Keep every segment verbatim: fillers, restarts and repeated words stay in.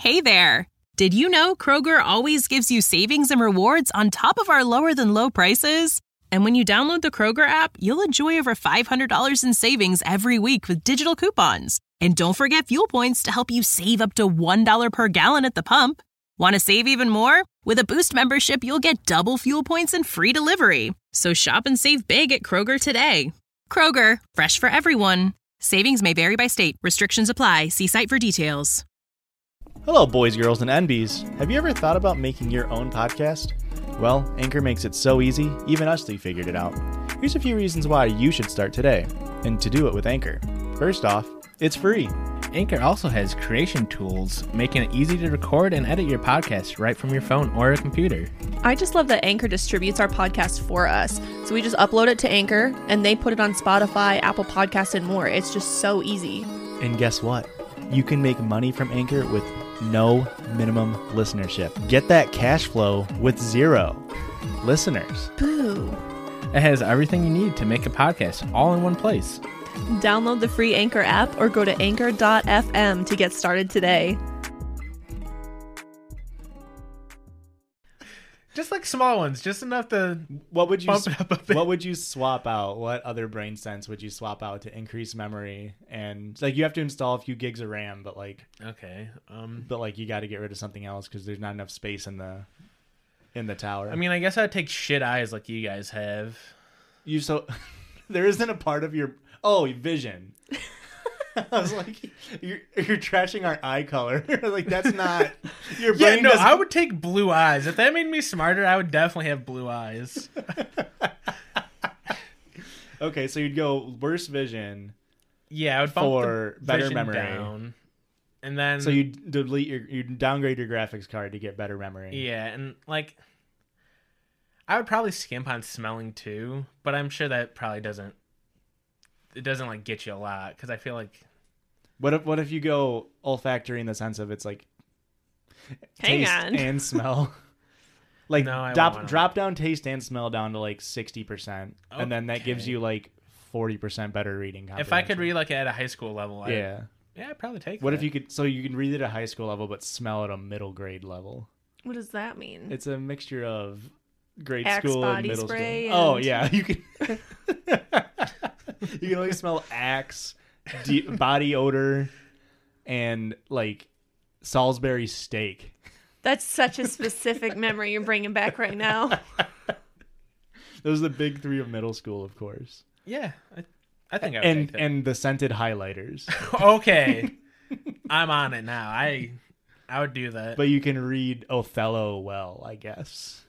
Hey there! Did you know Kroger always gives you savings and rewards on top of our lower-than-low prices? And when you download the Kroger app, you'll enjoy over five hundred dollars in savings every week with digital coupons. And don't forget fuel points to help you save up to one dollar per gallon at the pump. Want to save even more? With a Boost membership, you'll get double fuel points and free delivery. So shop and save big at Kroger today. Kroger, fresh for everyone. Savings may vary by state. Restrictions apply. See site for details. Hello, boys, girls, and N Bs. Have you ever thought about making your own podcast? Well, Anchor makes it so easy, even us three figured it out. Here's a few reasons why you should start today, and to do it with Anchor. First off, it's free. Anchor also has creation tools, making it easy to record and edit your podcast right from your phone or a computer. I just love that Anchor distributes our podcast for us. So we just upload it to Anchor, and they put it on Spotify, Apple Podcasts, and more. It's just so easy. And guess what? You can make money from Anchor with no minimum listenership. Get that cash flow with zero listeners. Boo. It has everything you need to make a podcast all in one place. Download the free Anchor app or go to anchor dot f m to get started today. Just like small ones, just enough to What would you bump it up a bit. What would you swap out? What other brain sense would you swap out to increase memory? And like you have to install a few gigs of RAM, but like Okay. Um, but like you got to get rid of something else because there's not enough space in the in the tower. I mean, I guess I'd take shit eyes like you guys have. You so there isn't a part of your oh vision. I was like, you're you're trashing our eye color. Like that's not your brain. Yeah, no, doesn't... I would take blue eyes. If that made me smarter, I would definitely have blue eyes. Okay, so you'd go worse vision. Yeah, I would bump for the better vision memory. down, and then So you delete your you downgrade your graphics card to get better memory. yeah, and like I would probably skimp on smelling too, but I'm sure that probably doesn't. It doesn't like get you a lot because I feel like. What if what if you go olfactory in the sense of it's like Hang taste on. and smell, like No, I drop won't. drop down taste and smell down to like sixty percent, and then that gives Okay. you like forty percent better reading. If I could comprehension. read like at a high school level, I'd, yeah. yeah, I'd probably take. What that. if you could? So you can read it at a high school level, but smell at a middle grade level. What does that mean? It's a mixture of grade Axe school and body middle spray school. Oh and- yeah, you can. You can only smell Axe, de- body odor, and like Salisbury steak. That's such a specific memory you're bringing back right now. Those are the big three of middle school, of course. Yeah, I, I think I would And take that. and the scented highlighters. Okay, I'm on it now. I I would do that. But you can read Othello well, I guess.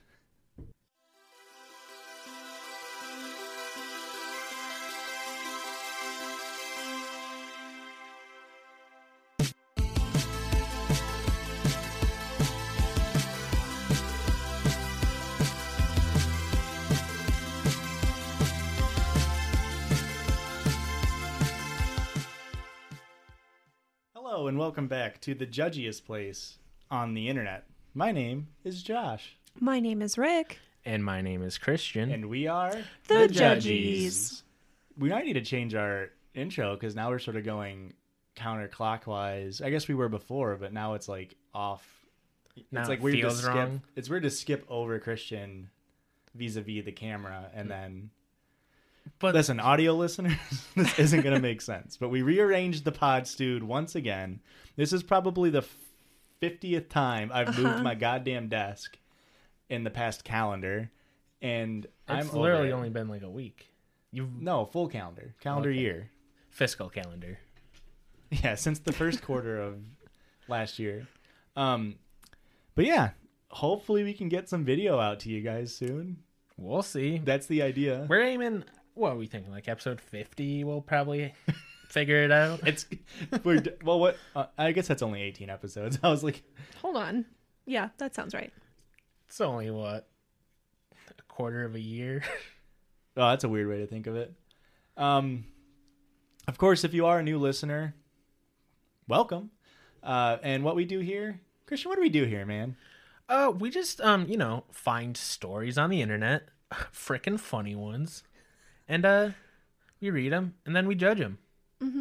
Hello and welcome back to the judgiest place on the internet. My name is Josh. My name is Rick. And my name is Christian. And we are The Judgies. We might need to change our intro because now we're sort of going counterclockwise. I guess we were before, but now it's like off. Now it's like it weird feels to skip. wrong. It's weird to skip over Christian vis-a-vis the camera and then. But Listen, audio listeners, this isn't going to make sense. But we rearranged the pod stewed once again. This is probably the fiftieth time I've Uh-huh. moved my goddamn desk in the past calendar, and it's I'm literally over it. only been like a week. You No, full calendar. Calendar Okay. year. fiscal calendar. Yeah, since the first quarter of last year. Um, but yeah, hopefully we can get some video out to you guys soon. We'll see. That's the idea. We're aiming. What are we thinking? Like episode fifty, we'll probably figure it out. It's we're d- well. What uh, I guess that's only eighteen episodes. I was like, Hold on. Yeah, that sounds right. It's only what a quarter of a year. oh, that's a weird way to think of it. Um, of course, if you are a new listener, welcome. Uh, and what we do here, Christian, what do we do here, man? Uh, we just um, you know, find stories on the internet, frickin' funny ones, and uh, we read them and then we judge them. Mm-hmm.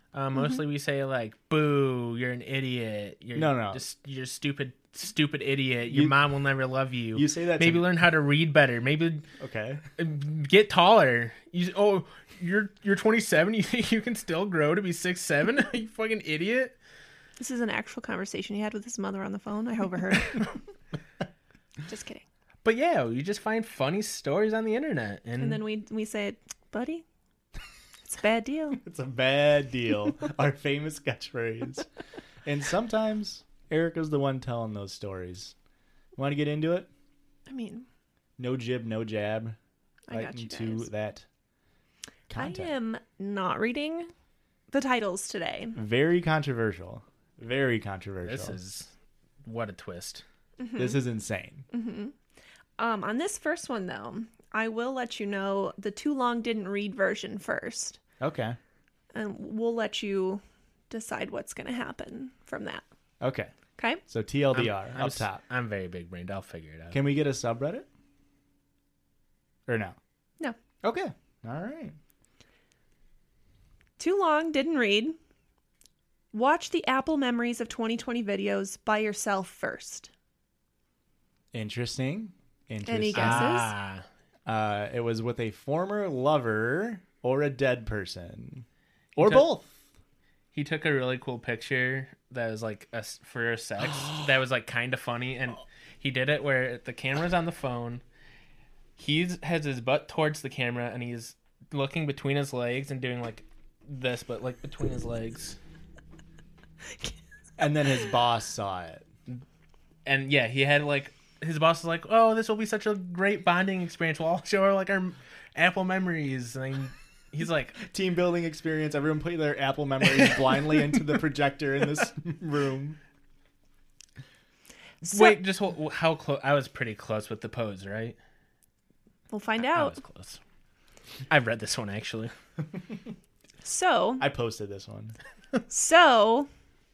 Uh, mostly Mm-hmm. we say like, "Boo! You're an idiot. You're No, no. just you're a stupid, stupid idiot. Your You- mom will never love you. You say that to Maybe me- learn how to read better. Maybe Okay. uh, get taller. You oh, you're you're twenty-seven. You think you can still grow to be six seven? You fucking idiot." This is an actual conversation he had with his mother on the phone. I overheard. Just kidding. But yeah, you just find funny stories on the internet, and, And then we we say, buddy, it's a bad deal. It's a bad deal. Our famous catchphrase. And sometimes Erica's the one telling those stories. Want to get into it? I mean, No jib, no jab. I Right got you into guys. that content. I am not reading the titles today. Very controversial. Very controversial. this is what a twist. This is insane. Um, on this first one, though, I will let you know the too long didn't read version first. Okay. And we'll let you decide what's going to happen from that. Okay. Okay? So T L D R I'm, I'm up s- top. I'm very big brained. I'll figure it out. Can we get a subreddit? Or no? No. Okay. All right. Too long didn't read. Watch the Apple Memories of twenty twenty videos by yourself first. Interesting. Interesting. Any guesses? Ah, Uh, it was with a former lover or a dead person. Or took- both. he took a really cool picture that was like a, s- for a sex that was like kind of funny, and he did it where the camera's on the phone. He has his butt towards the camera, and he's looking between his legs and doing like this, but like between his legs. And then his boss saw it. And yeah, he had like his boss was like, "Oh, this will be such a great bonding experience. We'll all show her like our Apple memories." And he's like, Team building experience. Everyone put their Apple memories blindly into the projector in this room. So- "Wait, just hold, how close?" I was pretty close with the pose, right? We'll find I out. was close. I read this one actually. So, I posted this one. so,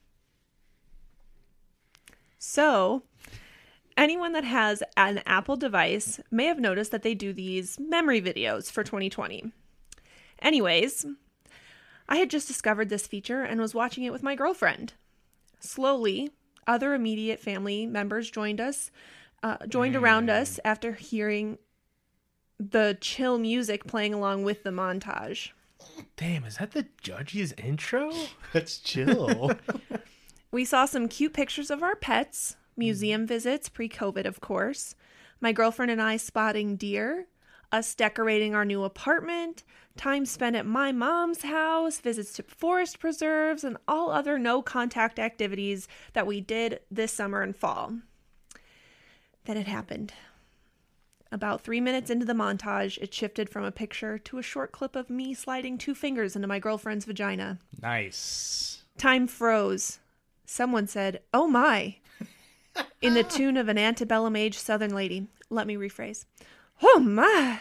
so, anyone that has an Apple device may have noticed that they do these memory videos for twenty twenty. Anyways, I had just discovered this feature and was watching it with my girlfriend. Slowly, other immediate family members joined us, uh, joined around us after hearing the chill music playing along with the montage. Damn, is that the Judge's intro? Let's chill. We saw some cute pictures of our pets, museum visits, pre-COVID, of course, my girlfriend and I spotting deer, us decorating our new apartment, time spent at my mom's house, visits to forest preserves, and all other no-contact activities that we did this summer and fall. Then it happened. About three minutes into the montage, it shifted from a picture to a short clip of me sliding two fingers into my girlfriend's vagina. Nice. Time froze. Someone said, "Oh my," in the tune of an antebellum age Southern lady. Let me rephrase. "Oh my."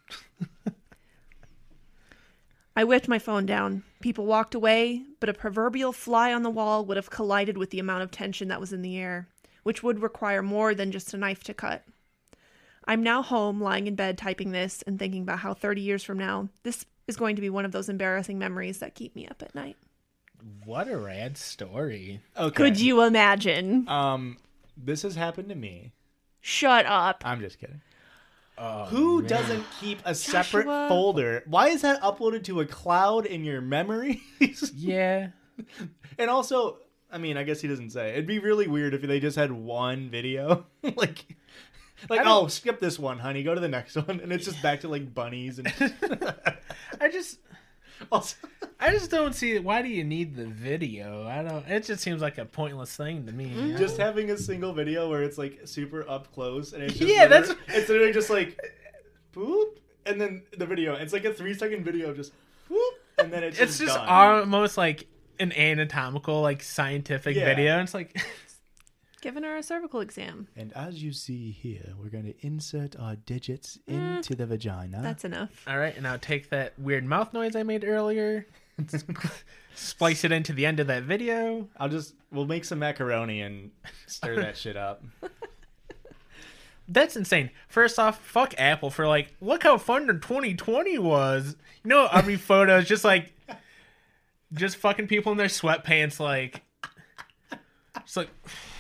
I whipped my phone down. People walked away, but a proverbial fly on the wall would have collided with the amount of tension that was in the air, which would require more than just a knife to cut. I'm now home, lying in bed, typing this and thinking about how thirty years from now, this is going to be one of those embarrassing memories that keep me up at night. What a rad story. Okay. Could you imagine? Um, this has happened to me. Shut up. I'm just kidding. Oh, Who man. doesn't keep a separate Joshua. folder? Why is that uploaded to a cloud in your memories? Yeah. And also, I mean, I guess he doesn't say. It'd be really weird if they just had one video. like, like, I don't- oh, skip this one, honey. Go to the next one. And it's just back to, like, bunnies. And I just also, I just don't see it. Why do you need the video? I don't. It just seems like a pointless thing to me. just having a single video where it's, like, super up close. And it's just Yeah, literally- that's- It's literally just, like, boop. And then the video. It's like a three-second video of just, whoop. And then it's, It's just, just done. almost like an anatomical, like scientific Yeah. video. And it's like, Giving her a cervical exam. And as you see here, we're going to insert our digits into the vagina. That's enough. all right, and now take that weird mouth noise I made earlier, splice it into the end of that video. I'll just, we'll make some macaroni and stir that shit up. That's insane. First off, fuck Apple for like, look how fun the twenty twenty was. You know, every photo is just like Just fucking people in their sweatpants, like, it's like,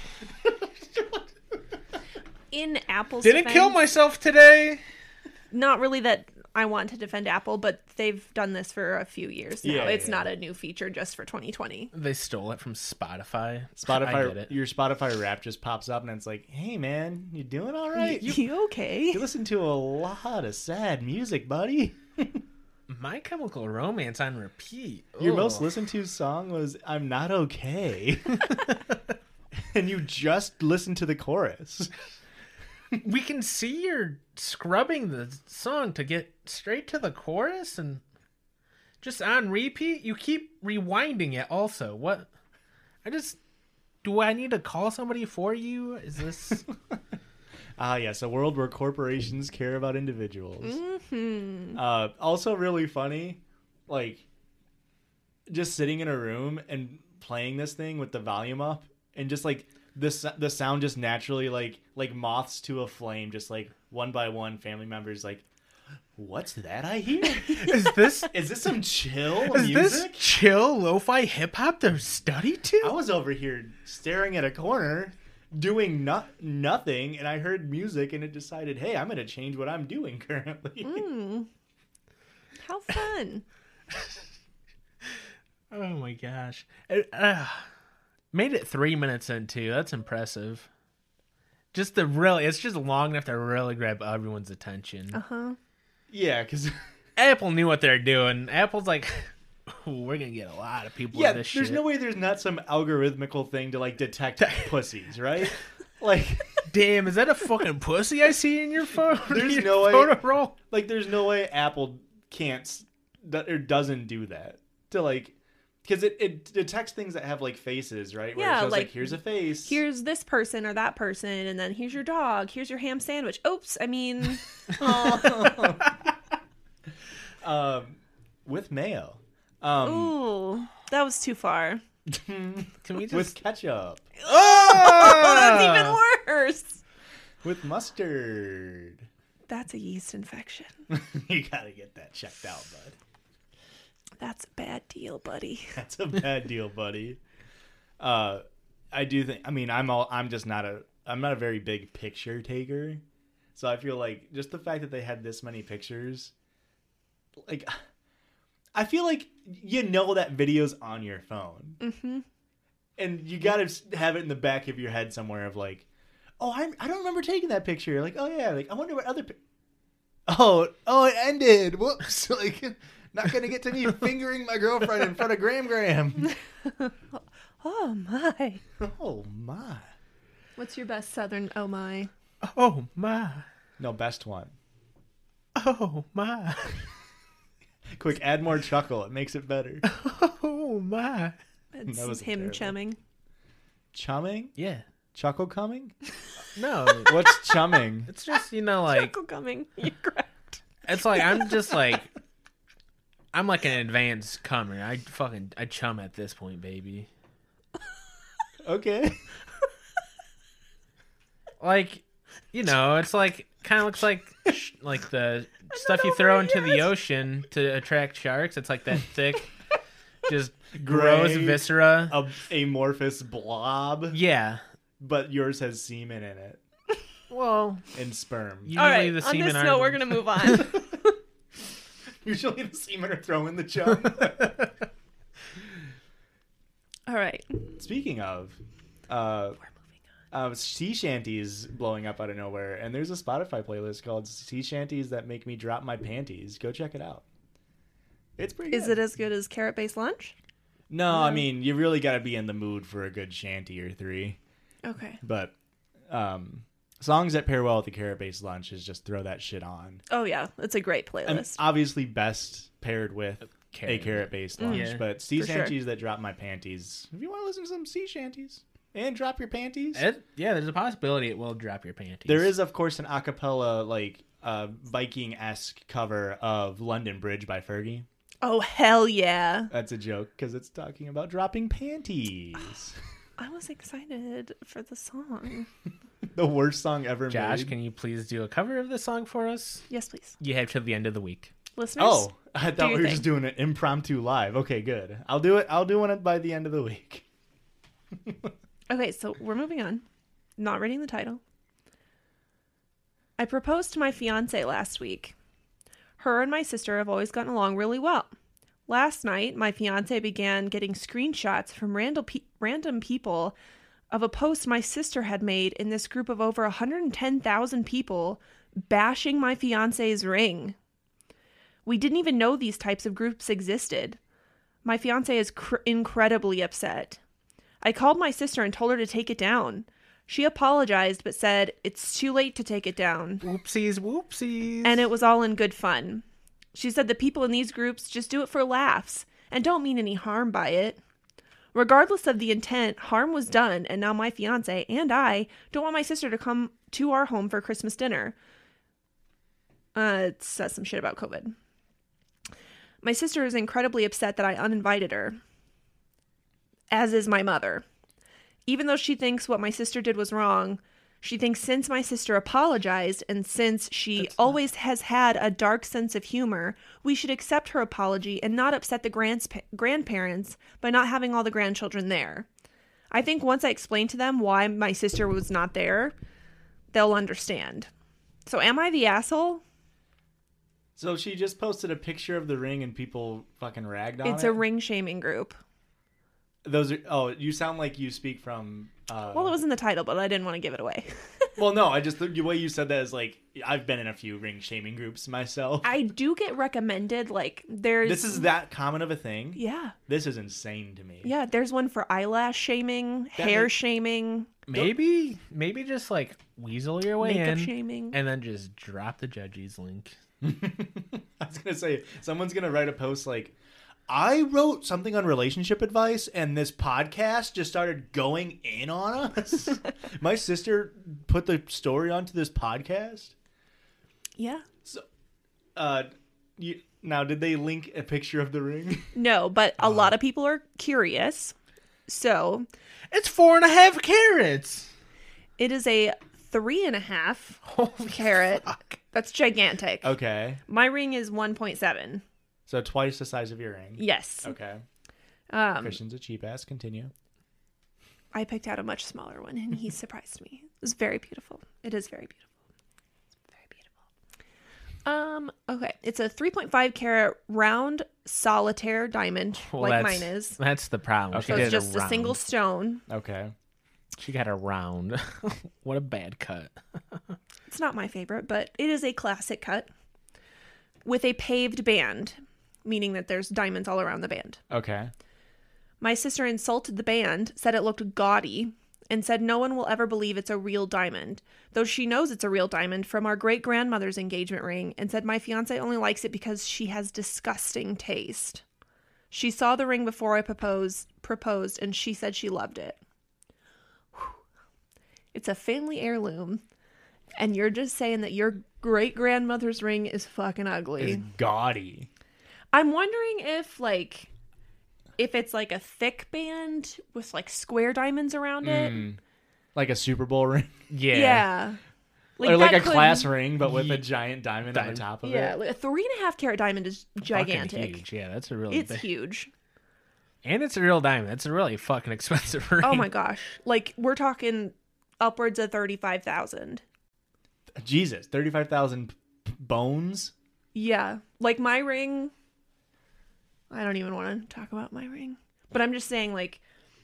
In Apple's didn't defense, kill myself today. Not really that I want to defend Apple, but they've done this for a few years now. Yeah, it's yeah. not a new feature just for twenty twenty. They stole it from Spotify. I get Spotify, it. your Spotify rap just pops up and it's like, hey man, you doing all right? You, You, okay? you listen to a lot of sad music, buddy. My Chemical Romance on repeat. Your Ugh. most listened to song was I'm Not Okay. And you just listened to the chorus. We can see you're scrubbing the song to get straight to the chorus and just on repeat. You keep rewinding it also. What? I just... Do I need to call somebody for you? Is this... Ah, yes, a world where corporations care about individuals. Mm-hmm. Uh, also really funny, like, just sitting in a room and playing this thing with the volume up and just, like, this the sound just naturally, like, like moths to a flame, just, like, one by one, family members, like, what's that I hear? Is this... Is this some chill Is this music? chill lo-fi hip-hop to study to? I was over here staring at a corner doing no- nothing, and I heard music, and it decided, hey, I'm going to change what I'm doing currently. Mm. How fun. Oh my gosh. It, uh, made it three minutes in too. That's impressive. Just the really, it's just long enough to really grab everyone's attention. Uh-huh. Yeah, because... Apple knew what they're doing. Apple's like, ooh, we're going to get a lot of people Yeah, with this there's shit. no way there's not some algorithmical thing to, like, detect pussies, right? Like, Damn, is that a fucking pussy I see in your phone? There's Your no way- photo roll? like, there's no way Apple can't s- that or doesn't do that to, like, because it, it detects things that have, like, faces, right? Where Yeah, it shows, like, like, here's a face. Here's this person or that person, and then here's your dog. Here's your ham sandwich. Oops, I mean... um, with mayo. Um, Ooh, that was too far. Can we just... with ketchup. Oh, that's even worse. With mustard. That's a yeast infection. You gotta get that checked out, bud. That's a bad deal, buddy. That's a bad deal, buddy. Uh, I do think. I mean, I'm all. I'm just not a. I'm not a very big picture taker, so I feel like just the fact that they had this many pictures, like, I feel like you know that video's on your phone, Mm-hmm. and you gotta have it in the back of your head somewhere of like, oh, I I don't remember taking that picture. Like, oh yeah, like I wonder what other. Pi- oh, oh, it ended. Whoops. Like. Not gonna get to me fingering my girlfriend in front of Graham Graham. Oh, my. Oh my. What's your best southern oh, my? Oh, my. No, best one. Oh, my. Quick, add more chuckle. It makes it better. Oh, my. It's That was him terrible. chumming. Chumming? Yeah. Chuckle coming? No. What's chumming? It's just, you know, like... Chuckle coming. You're correct. It's like I'm just like I'm like an advanced comer. I fucking I chum at this point, baby. Okay. Like, you know, it's like kind of looks like sh- like the stuff you throw into the ocean to attract sharks. It's like that thick, just gross Gray. viscera. A amorphous blob, Yeah. but yours has semen in it Well, and sperm. usually All right, the on semen this are note, the- we're going to move on. Usually the semen are throwing the chum. All right. Speaking of, uh, uh, sea shanties blowing up out of nowhere, and there's a Spotify playlist called "Sea Shanties That Make Me Drop My Panties." Go check it out. It's pretty. Is good. it as good as Carrot Based Lunch? No, I mean you really got to be in the mood for a good shanty or three. Okay. But um, songs that pair well with the carrot-based lunch is just throw that shit on. Oh, yeah. It's a great And playlist. obviously best paired with Carrot. a carrot-based lunch. Yeah. But sea For sure. shanties that drop my panties. If you want to listen to some sea shanties and drop your panties, It, yeah, there's a possibility it will drop your panties. there is of course an a cappella like uh, Viking-esque cover of London Bridge by Fergie. Oh, hell yeah. That's a joke because it's talking about dropping panties. I was excited for the song. The worst song ever Josh, made. can you please do a cover of this song for us? Yes, please. You have till the end of the week. Listeners? Oh, I thought your we were thing. just doing an impromptu live. Okay, good. I'll do it. I'll do one by the end of the week. Okay, so we're moving on. Not reading the title. I proposed to my fiance last week. Her and my sister have always gotten along really well. Last night, my fiance began getting screenshots from random pe- random people of a post my sister had made in this group of over one hundred ten thousand people bashing my fiance's ring. We didn't even know these types of groups existed. My fiance is cr- incredibly upset. I called my sister and told her to take it down. She apologized but said it's too late to take it down. Whoopsies, whoopsies. And it was all in good fun. She said the people in these groups just do it for laughs and don't mean any harm by it. Regardless of the intent, harm was done, and now my fiance and I don't want my sister to come to our home for Christmas dinner. Uh, it says some shit about COVID. My sister is incredibly upset that I uninvited her, as is my mother. Even though she thinks what my sister did was wrong, she thinks since my sister apologized and since she That's always has had a dark sense of humor, we should accept her apology and not upset the grandspa- grandparents by not having all the grandchildren there. I think once I explain to them why my sister was not there, they'll understand. So am I the asshole? So she just posted a picture of the ring and people fucking ragged on It's it? a ring shaming group. Those are, oh, you sound like you speak from... Uh, Well, it was in the title, but I didn't want to give it away. well, no, I just, the way you said that is like, I've been in a few ring shaming groups myself. I do get recommended, like, there's... This is that common of a thing? Yeah. This is insane to me. Yeah, there's one for eyelash shaming, That hair makes- shaming, Maybe, maybe just like weasel your way makeup in, shaming. and then just drop the judges link. I was gonna say, someone's gonna write a post like, I wrote something on relationship advice and this podcast just started going in on us. My sister put the story onto this podcast. Yeah. So, uh, you, now did they link a picture of the ring? No, but a lot of people are curious. So It's four and a half carats. it is a three and a half Holy carat. fuck. That's gigantic. Okay, My ring is one point seven. so twice the size of your ring. Yes. Okay, Um, Christian's a cheap ass. Continue. I picked out a much smaller one, and he surprised me. It was very beautiful. It is very beautiful. It's very beautiful. Um. Okay, it's a three point five carat round solitaire diamond, Well, like that's- mine is. That's the problem. Okay. She So did it's just a round. single stone. Okay, She got a round. What a bad cut. It's not my favorite, but it is a classic cut with a paved band, meaning that there's diamonds all around the band. okay. My sister insulted the band, said it looked gaudy, and said no one will ever believe it's a real diamond, though she knows it's a real diamond from our great-grandmother's engagement ring, and said my fiancé only likes it because she has disgusting taste. She saw the ring before I proposed, proposed, and she said she loved it. Whew. It's a family heirloom, and you're just saying that your great-grandmother's ring is fucking ugly. It's gaudy. I'm wondering if, like, if it's like a thick band with like square diamonds around it. Mm. Like a Super Bowl ring, Yeah. Yeah. or like that a could- class ring, but with a Ye- giant diamond, Diamond. on the top of Yeah, it. like a three and a half carat diamond is Fucking gigantic. huge. Yeah, that's a really It's big. huge. And it's a real diamond. That's a really fucking expensive ring. Oh my gosh. Like we're talking upwards of thirty-five thousand. Jesus, thirty-five thousand p- bones. Yeah. Like my ring, I don't even want to talk about my ring. But I'm just saying, like,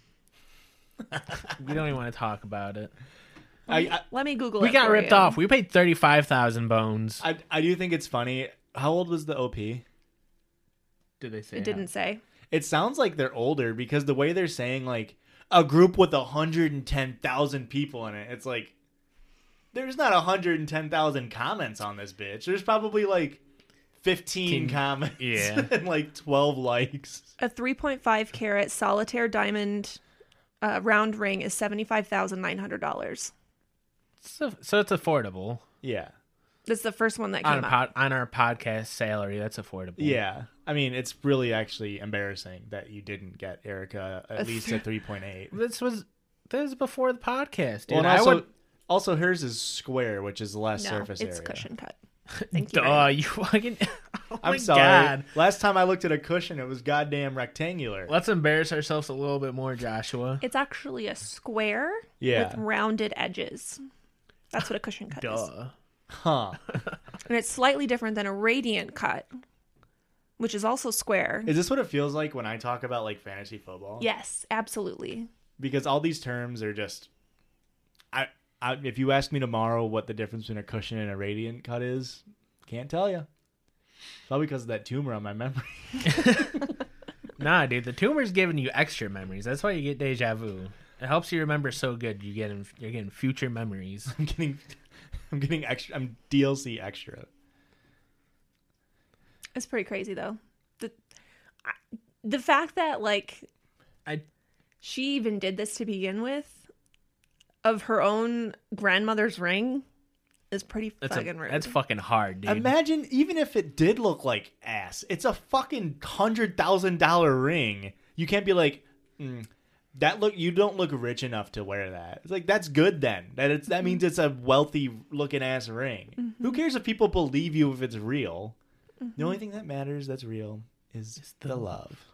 We don't even want to talk about it. I, I let me Google We it got for ripped you. off. We paid thirty-five thousand bones. I I do think it's funny. How old was the O P? Did they say It didn't say. It sounds like they're older because the way they're saying like a group with one hundred ten thousand people in it, it's like there's not one hundred ten thousand comments on this bitch. There's probably like fifteen King- comments yeah. and like twelve likes. A three point five carat solitaire diamond uh, round ring is seventy-five thousand nine hundred dollars. So, so it's affordable Yeah. That's the first one that on came a out. pod, on our podcast salary. That's affordable. Yeah. I mean, it's really actually embarrassing that you didn't get Erica at least a three point eight. This was this was before the podcast, dude. Well, and I also, would. also hers is square, which is less No, surface it's area. cushion cut. Thank you. Duh, very you fucking. Oh I'm my sorry. God. Last time I looked at a cushion, it was goddamn rectangular. Let's embarrass ourselves a little bit more, Joshua. It's actually a square Yeah. with rounded edges. That's what a cushion cut is. Duh. Huh. And it's slightly different than a radiant cut, which is also square. Is this what it feels like when I talk about like fantasy football? Yes, absolutely. Because all these terms are just. I, I if you ask me tomorrow what the difference between a cushion and a radiant cut is, can't tell you. Probably because of that tumor on my memory. Nah, dude, the tumor's giving you extra memories. That's why you get deja vu. It helps you remember so good. You get in, you're getting future memories. I'm getting, I'm getting extra. I'm D L C extra. It's pretty crazy though. The I- the fact that like I she even did this to begin with of her own grandmother's ring is pretty that's fucking a, rude. that's fucking hard, dude. Imagine even if it did look like ass. It's a fucking hundred thousand dollar ring. You can't be like, mm, that look. You don't look rich enough to wear that. It's like that's good then. That it's that means it's a wealthy looking ass ring. Mm-hmm. Who cares if people believe you if it's real? Mm-hmm. The only thing that matters that's real is It's the the love.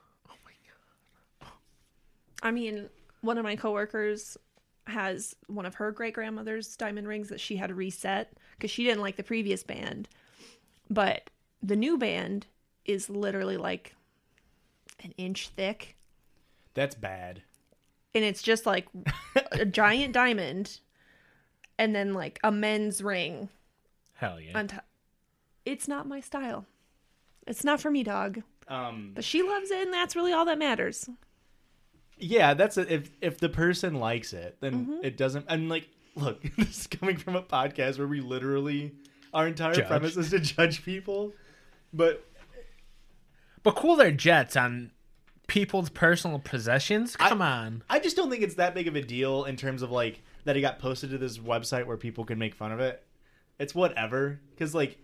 I mean, one of my coworkers has one of her great grandmother's diamond rings that she had to reset because she didn't like the previous band. But the new band is literally like an inch thick. That's bad. And it's just like a giant diamond and then like a men's ring Hell yeah. on top. It's not my style. It's not for me, dog. Um, But she loves it, and that's really all that matters. Yeah, that's a, if if the person likes it, then Mm-hmm. it doesn't. And like, look, this is coming from a podcast where we literally our entire Judge. premise is to judge people. But But cool their jets on people's personal possessions? Come on. I just don't think it's that big of a deal in terms of like that it got posted to this website where people can make fun of it. It's whatever, because like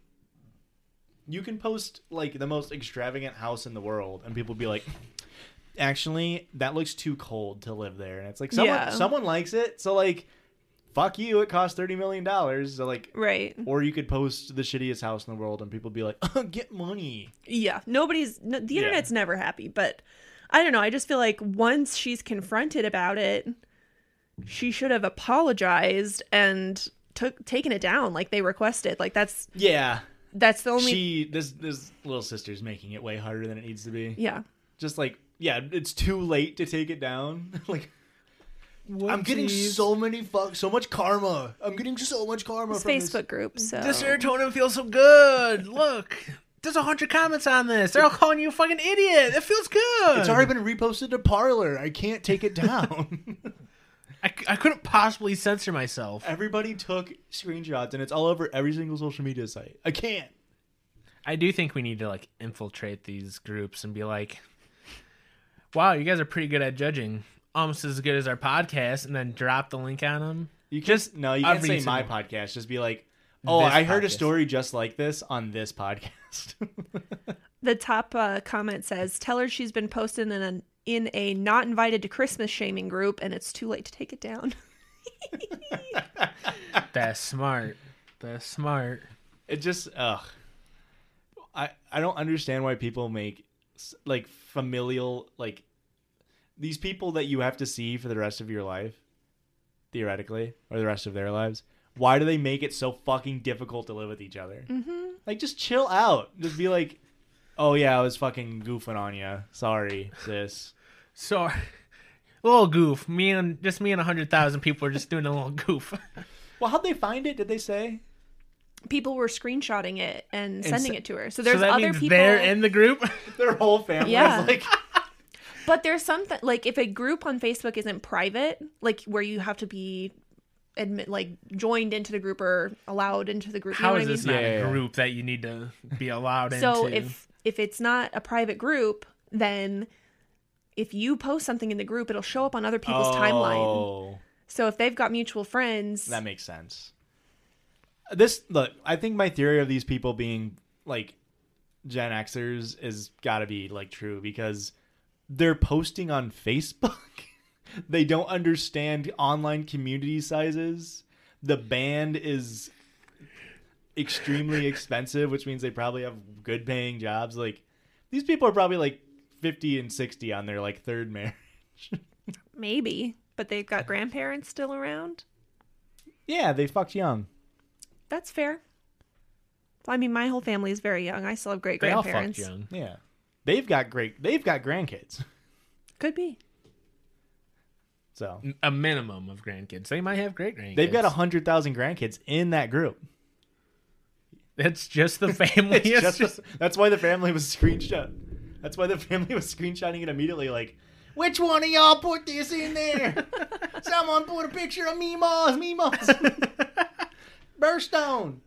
you can post like the most extravagant house in the world, and people be like, actually, that looks too cold to live there. And it's like someone Yeah. someone likes it, so like, fuck you. It costs thirty million dollars. So like, Right. or you could post the shittiest house in the world, and people be like, oh, get money. Yeah. Nobody's, no, the Yeah. internet's never happy, but I don't know. I just feel like once she's confronted about it, she should have apologized and took taken it down like they requested. Like that's, Yeah, that's the only, she this this little sister's making it way harder than it needs to be. yeah. Just like, yeah, it's too late to take it down. Like, I'm getting Whoopsies. so many fuck, so much karma. I'm getting so much karma It's from Facebook this. group, so. The serotonin feels so good. Look, there's a hundred comments on this. They're all calling you a fucking idiot. It feels good. It's already been reposted to Parlor. I can't take it down. I, I couldn't possibly censor myself. Everybody took screenshots, and it's all over every single social media site. I can't. I do think we need to like infiltrate these groups and be like, wow, you guys are pretty good at judging. Almost as good as our podcast, and then drop the link on them. You can, Just no, you can't every say my single- podcast. Just be like, oh, This I heard a podcast. story just like this on this podcast. The top uh, comment says, tell her she's been posted in a, in a not invited to Christmas shaming group, and it's too late to take it down. That's smart. That's smart. It just, ugh. I, I don't understand why people make, s- like, familial, like, these people that you have to see for the rest of your life, theoretically, or the rest of their lives. Why do they make it so fucking difficult to live with each other? Mm-hmm. Like, just chill out. Just be like, oh, yeah, I was fucking goofing on you. Sorry, sis. So, a little goof. Me and just me and a hundred thousand people are just doing a little goof. Well, how'd they find it? Did they say? People were screenshotting it and sending se- it to her. So there's so that other means people. they're in the group. Their whole family Yeah. was like, But there's something like if a group on Facebook isn't private, like where you have to be admit like joined into the group or allowed into the group. You know How what is I mean? this not Yeah, yeah, a yeah. group that you need to be allowed So into? if if it's not a private group, then if you post something in the group, it'll show up on other people's timeline. oh. So if they've got mutual friends, That makes sense. This look, I think my theory of these people being like Gen Xers is got to be like true because they're posting on Facebook. They don't understand online community sizes. The band is extremely expensive, which means they probably have good paying jobs. Like, these people are probably like fifty and sixty on their like third marriage. Maybe, but they've got grandparents still around. Yeah, they fucked young. That's fair. I mean, my whole family is very young. I still have great They all fucked grandparents. young. Yeah, they've got great. They've got grandkids. Could be. So A minimum of grandkids. They might have great grandkids. they've got a hundred thousand grandkids in that group. That's just the family. It's It's just just- the- that's why the family was screenshot. That's why the family was screenshotting it immediately. Like, which one of y'all put this in there? Someone put a picture of Meemaws. Meemaws. Burstone.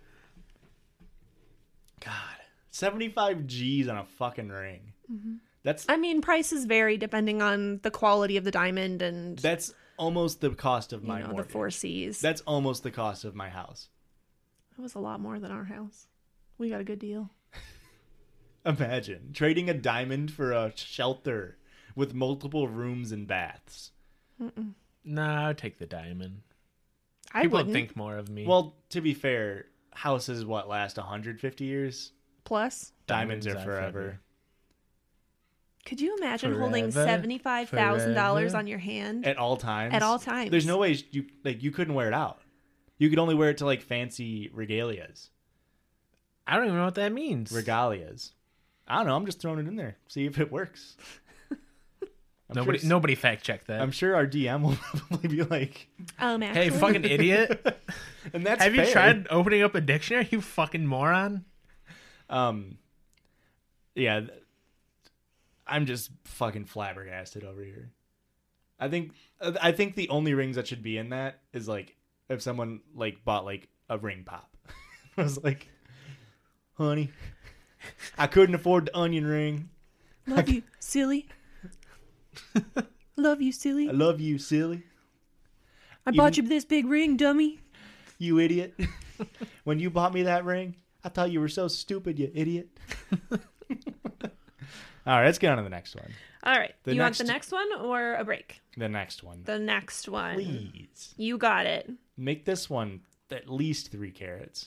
God, seventy-five G's on a fucking ring. Mm-hmm. That's I mean, prices vary depending on the quality of the diamond and that's almost the cost of you my know, the mortgage. four C's. That's almost the cost of my house. That was a lot more than our house. We got a good deal. Imagine trading a diamond for a shelter with multiple rooms and baths. Nah, I'd take the diamond. I People wouldn't. think more of me. Well, to be fair, houses what last one hundred fifty years? Plus, Diamonds, Diamonds are are forever. forever. could you imagine holding Forever, seventy-five thousand dollars forever. on your hand? At all times. At all times. There's no way you like you couldn't wear it out. You could only wear it to like fancy regalias, I don't even know what that means. regalias. I don't know. I'm just throwing it in there. See if it works. I'm Nobody, sure, nobody fact checked that. I'm sure our D M will probably be like, Um, actually, hey, fucking idiot! and that's Have you fair. tried opening up a dictionary? You fucking moron! Um, yeah, th- I'm just fucking flabbergasted over here. I think I think the only rings that should be in that is like if someone like bought like a ring pop. I was like, honey, I couldn't afford the onion ring. love you, silly. Love you, silly. I love you, silly. I bought you this big ring, dummy. You idiot. When you bought me that ring, I thought you were so stupid, you idiot. All right, let's get on to the next one. All right. The you next- want the next one or a break? The next one. The next one. Please. You got it. Make this one at least three carats.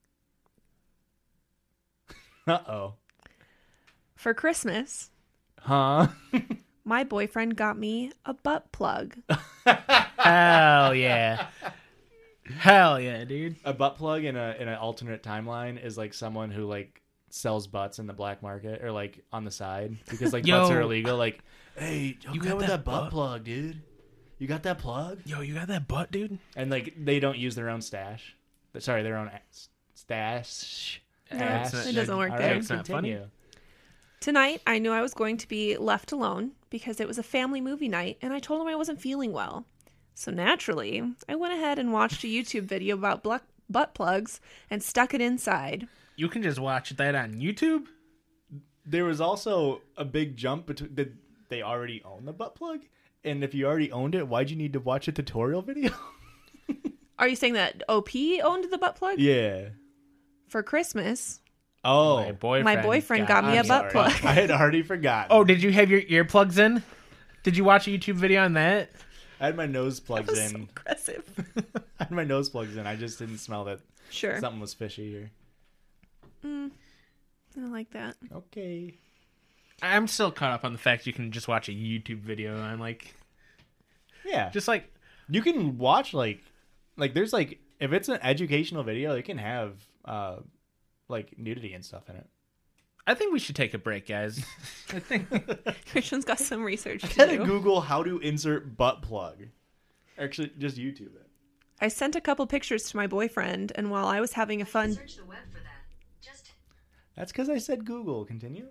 Uh-oh. For Christmas, Huh? my boyfriend got me a butt plug. Hell yeah! Hell yeah, dude! A butt plug in a in an alternate timeline is like someone who like sells butts in the black market or like on the side because like Yo. butts are illegal. Like, hey, You you got got with that that butt butt? plug, dude? You got that plug? Yo, you got that butt, dude? And like they don't use their own stash. Sorry, their own ass- stash. No, Ass. it's not- it doesn't work All there. right, It's not funny. continue. Tonight, I knew I was going to be left alone because it was a family movie night, and I told him I wasn't feeling well. So naturally, I went ahead and watched a YouTube video about blu- butt plugs and stuck it inside. You can just watch that on YouTube. There was also a big jump between. Did they already own the butt plug? And if you already owned it, why'd you need to watch a tutorial video? Are you saying that O P owned the butt plug? Yeah. For Christmas, Oh, My boyfriend. my boyfriend got me I'm a butt sorry. plug. I had already forgotten. Oh, did you have your earplugs in? Did you watch a YouTube video on that? I had my nose plugs That was so in. aggressive. I had my nose plugs in. I just didn't smell that Sure. something was fishy here. I like that. Okay. I'm still caught up on the fact you can just watch a YouTube video on like, Yeah. just like, You can watch like, like there's like if it's an educational video, it can have uh, like nudity and stuff in it. I think we should take a break, guys. I think Christian's got some research to Gotta do. Google how to insert butt plug. Actually, just YouTube it. I sent a couple pictures to my boyfriend, and while I was having a fun Search the web for that. Just That's because I said Google. Continue.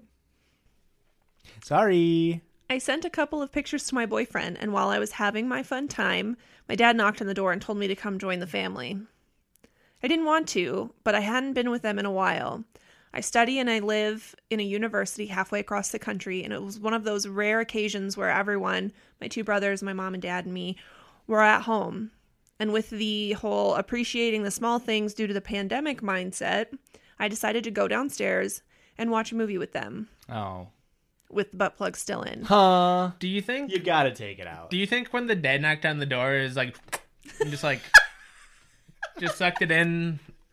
Sorry. I sent a couple of pictures to my boyfriend, and while I was having my fun time, my dad knocked on the door and told me to come join the family. I didn't want to, but I hadn't been with them in a while. I study and I live in a university halfway across the country, and it was one of those rare occasions where everyone, my two brothers, my mom and dad, and me, were at home. And with the whole appreciating the small things due to the pandemic mindset, I decided to go downstairs and watch a movie with them, Oh. with the butt plug still in. Huh. Do you think? You gotta take it out. Do you think when the dad knocked on the door is like, and just like, just sucked it in,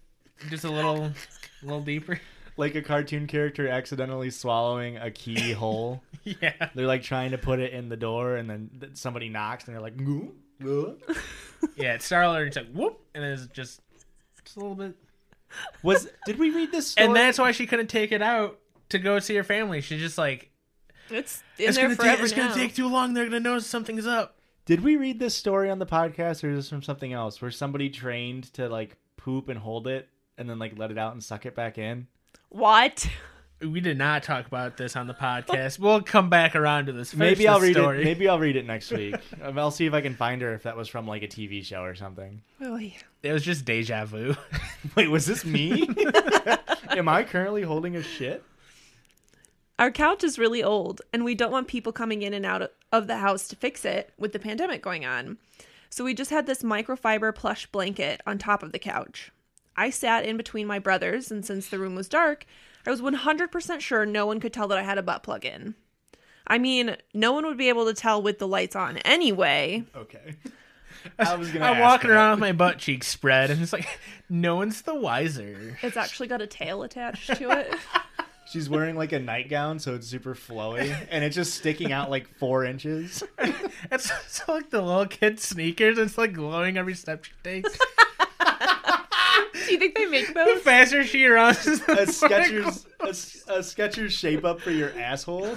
Just a little, a little deeper. Like a cartoon character accidentally swallowing a keyhole. Yeah. They're like trying to put it in the door, and then th- somebody knocks, and they're like, "Goo, goo." Yeah, it's Star-Lord, it's like, whoop, and it's just, just a little bit. Was did we read this story? And that's why she couldn't take it out to go see her family. She's just like, It's in it's there gonna, forever take, it's now. gonna take too long. They're gonna know something's up. Did we read this story on the podcast, or is this from something else? Where somebody trained to like poop and hold it, and then like let it out and suck it back in? What? We did not talk about this on the podcast. We'll come back around to this. Finish Maybe I'll this read story. it. Maybe I'll read it next week. Um, I'll see if I can find her if that was from like a T V show or something. Oh, yeah. It was just deja vu. Wait, was this me? Am I currently holding a shit? Our couch is really old, and we don't want people coming in and out of the house to fix it with the pandemic going on. So we just had this microfiber plush blanket on top of the couch. I sat in between my brothers, and since the room was dark, I was one hundred percent sure no one could tell that I had a butt plug in. I mean, no one would be able to tell with the lights on anyway. Okay. I was gonna. I'm ask walking that. around with my butt cheeks spread, and it's like, no one's the wiser. It's actually got a tail attached to it. She's wearing like a nightgown, so it's super flowy, and it's just sticking out like four inches. It's, it's like the little kid sneakers. It's like glowing every step she takes. Do you think they make The those? faster she runs, A the Skechers, a, a Skechers shape up for your asshole.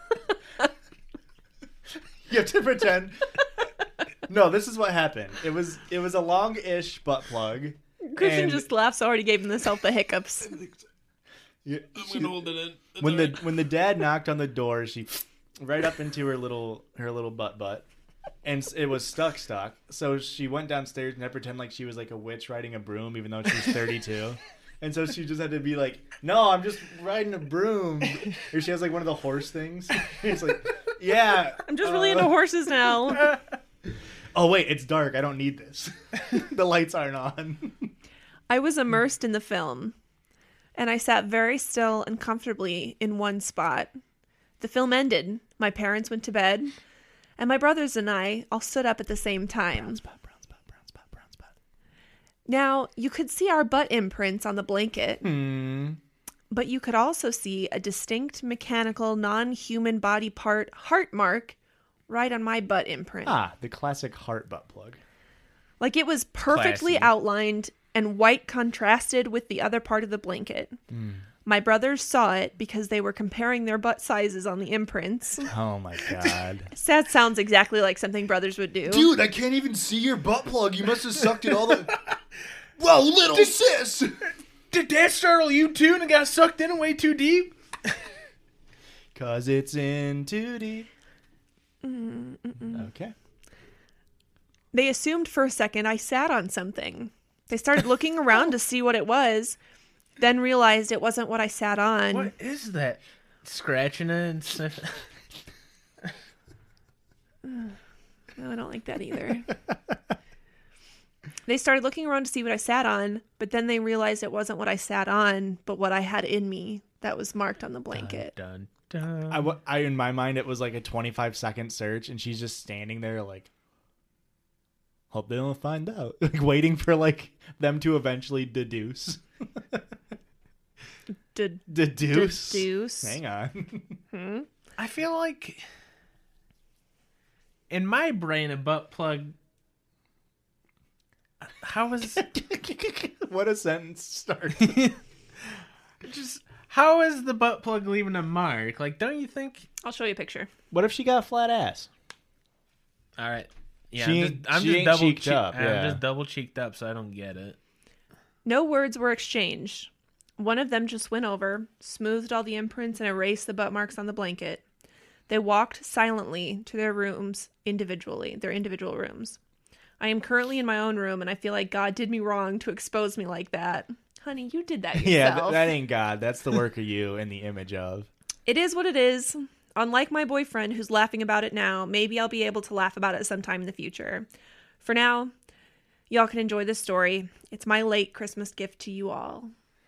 You have to pretend. No, this is what happened. It was it was a long-ish butt plug. Christian and- just laughs. Already gave himself the hiccups. Yeah, I'm she- gonna hold it in. It's when the alright. when the dad knocked on the door, she right up into her little her little butt butt, and it was stuck stuck. So she went downstairs and had to pretend like she was like a witch riding a broom, even though she's thirty-two. And so she just had to be like, "No, I'm just riding a broom." Or she has like one of the horse things. It's like, "Yeah, I'm just really uh, into horses now. Oh wait, it's dark. I don't need this. The lights aren't on." I was immersed in the film, and I sat very still and comfortably in one spot. The film ended, my parents went to bed, and my brothers and I all stood up at the same time. Brown spot, brown spot, brown spot, brown spot. Now, you could see our butt imprints on the blanket, Hmm. but you could also see a distinct mechanical, non-human body part heart mark right on my butt imprint. Ah, the classic heart butt plug. Like it was perfectly Classy. outlined and white contrasted with the other part of the blanket. My brothers saw it because they were comparing their butt sizes on the imprints. Oh my god. That sounds exactly like something brothers would do. Dude, I can't even see your butt plug. You must have sucked it all the... Whoa, little sis! Did that startle you too and it got sucked in way too deep? Cause it's in too deep. Okay. They assumed for a second I sat on something. They started looking around to see what it was, then realized it wasn't what I sat on. What is that? Scratching it and sniffing? No, I don't like that either. They started looking around to see what I sat on, but then they realized it wasn't what I sat on, but what I had in me that was marked on the blanket. Dun, dun. I, w- I in my mind it was like a twenty-five second search, and she's just standing there like, hope they don't find out, like waiting for like them to eventually deduce. Did Deduce. deduce? Hang on. I feel like in my brain a butt plug. How is What a sentence start. just how is the butt plug leaving a mark? Like, don't you think? I'll show you a picture. What if she got a flat ass? All right, yeah, She I'm ain't- just, I'm she just ain't double cheeked cheek- up, yeah. I'm just double cheeked up, so I don't get it. No words were exchanged. One of them just went over, smoothed all the imprints, and erased the butt marks on the blanket. They walked silently to their rooms individually, their individual rooms. I am currently in my own room, and I feel like God did me wrong to expose me like that. Honey, you did that yourself. Yeah, th- that ain't God. That's the work of you and the image of. It is what it is. Unlike my boyfriend who's laughing about it now, maybe I'll be able to laugh about it sometime in the future. For now, y'all can enjoy this story. It's my late Christmas gift to you all.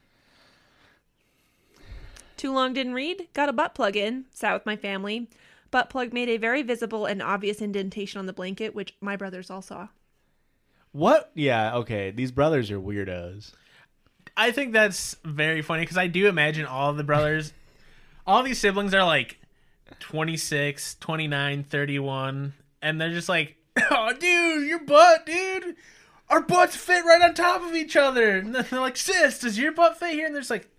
Too long didn't read? Got a butt plug in. Sat with my family. Butt plug made a very visible and obvious indentation on the blanket, which my brothers all saw. What? Yeah, okay. These brothers are weirdos. I think that's very funny because I do imagine all the brothers, all these siblings are like twenty-six, twenty-nine, thirty-one, and they're just like, oh, dude, your butt, dude. Our butts fit right on top of each other. And then they're like, sis, does your butt fit here? And they're just like,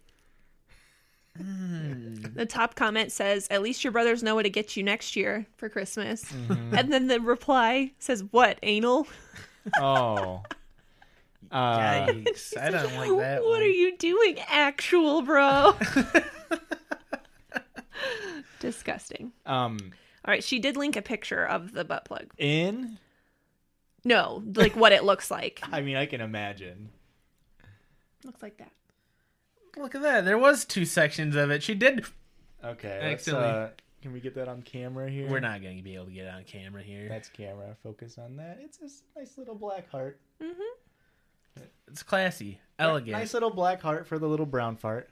mm. The top comment says, at least your brothers know what to get you next year for Christmas. Mm-hmm. And then the reply says, what, anal? Oh. Uh, Yikes. I don't like that What one. are you doing, actual bro? Disgusting. um, All right, she did link a picture of the butt plug. in. No, like what it looks like. I mean, I can imagine. Looks like that. Look at that. There was two sections of it. She did. Okay. Let's, Accidentally. uh, can we get that on camera here? We're not going to be able to get it on camera here. That's camera. Focus on that. It's a s- nice little black heart. It's classy. Elegant. Nice little black heart for the little brown fart.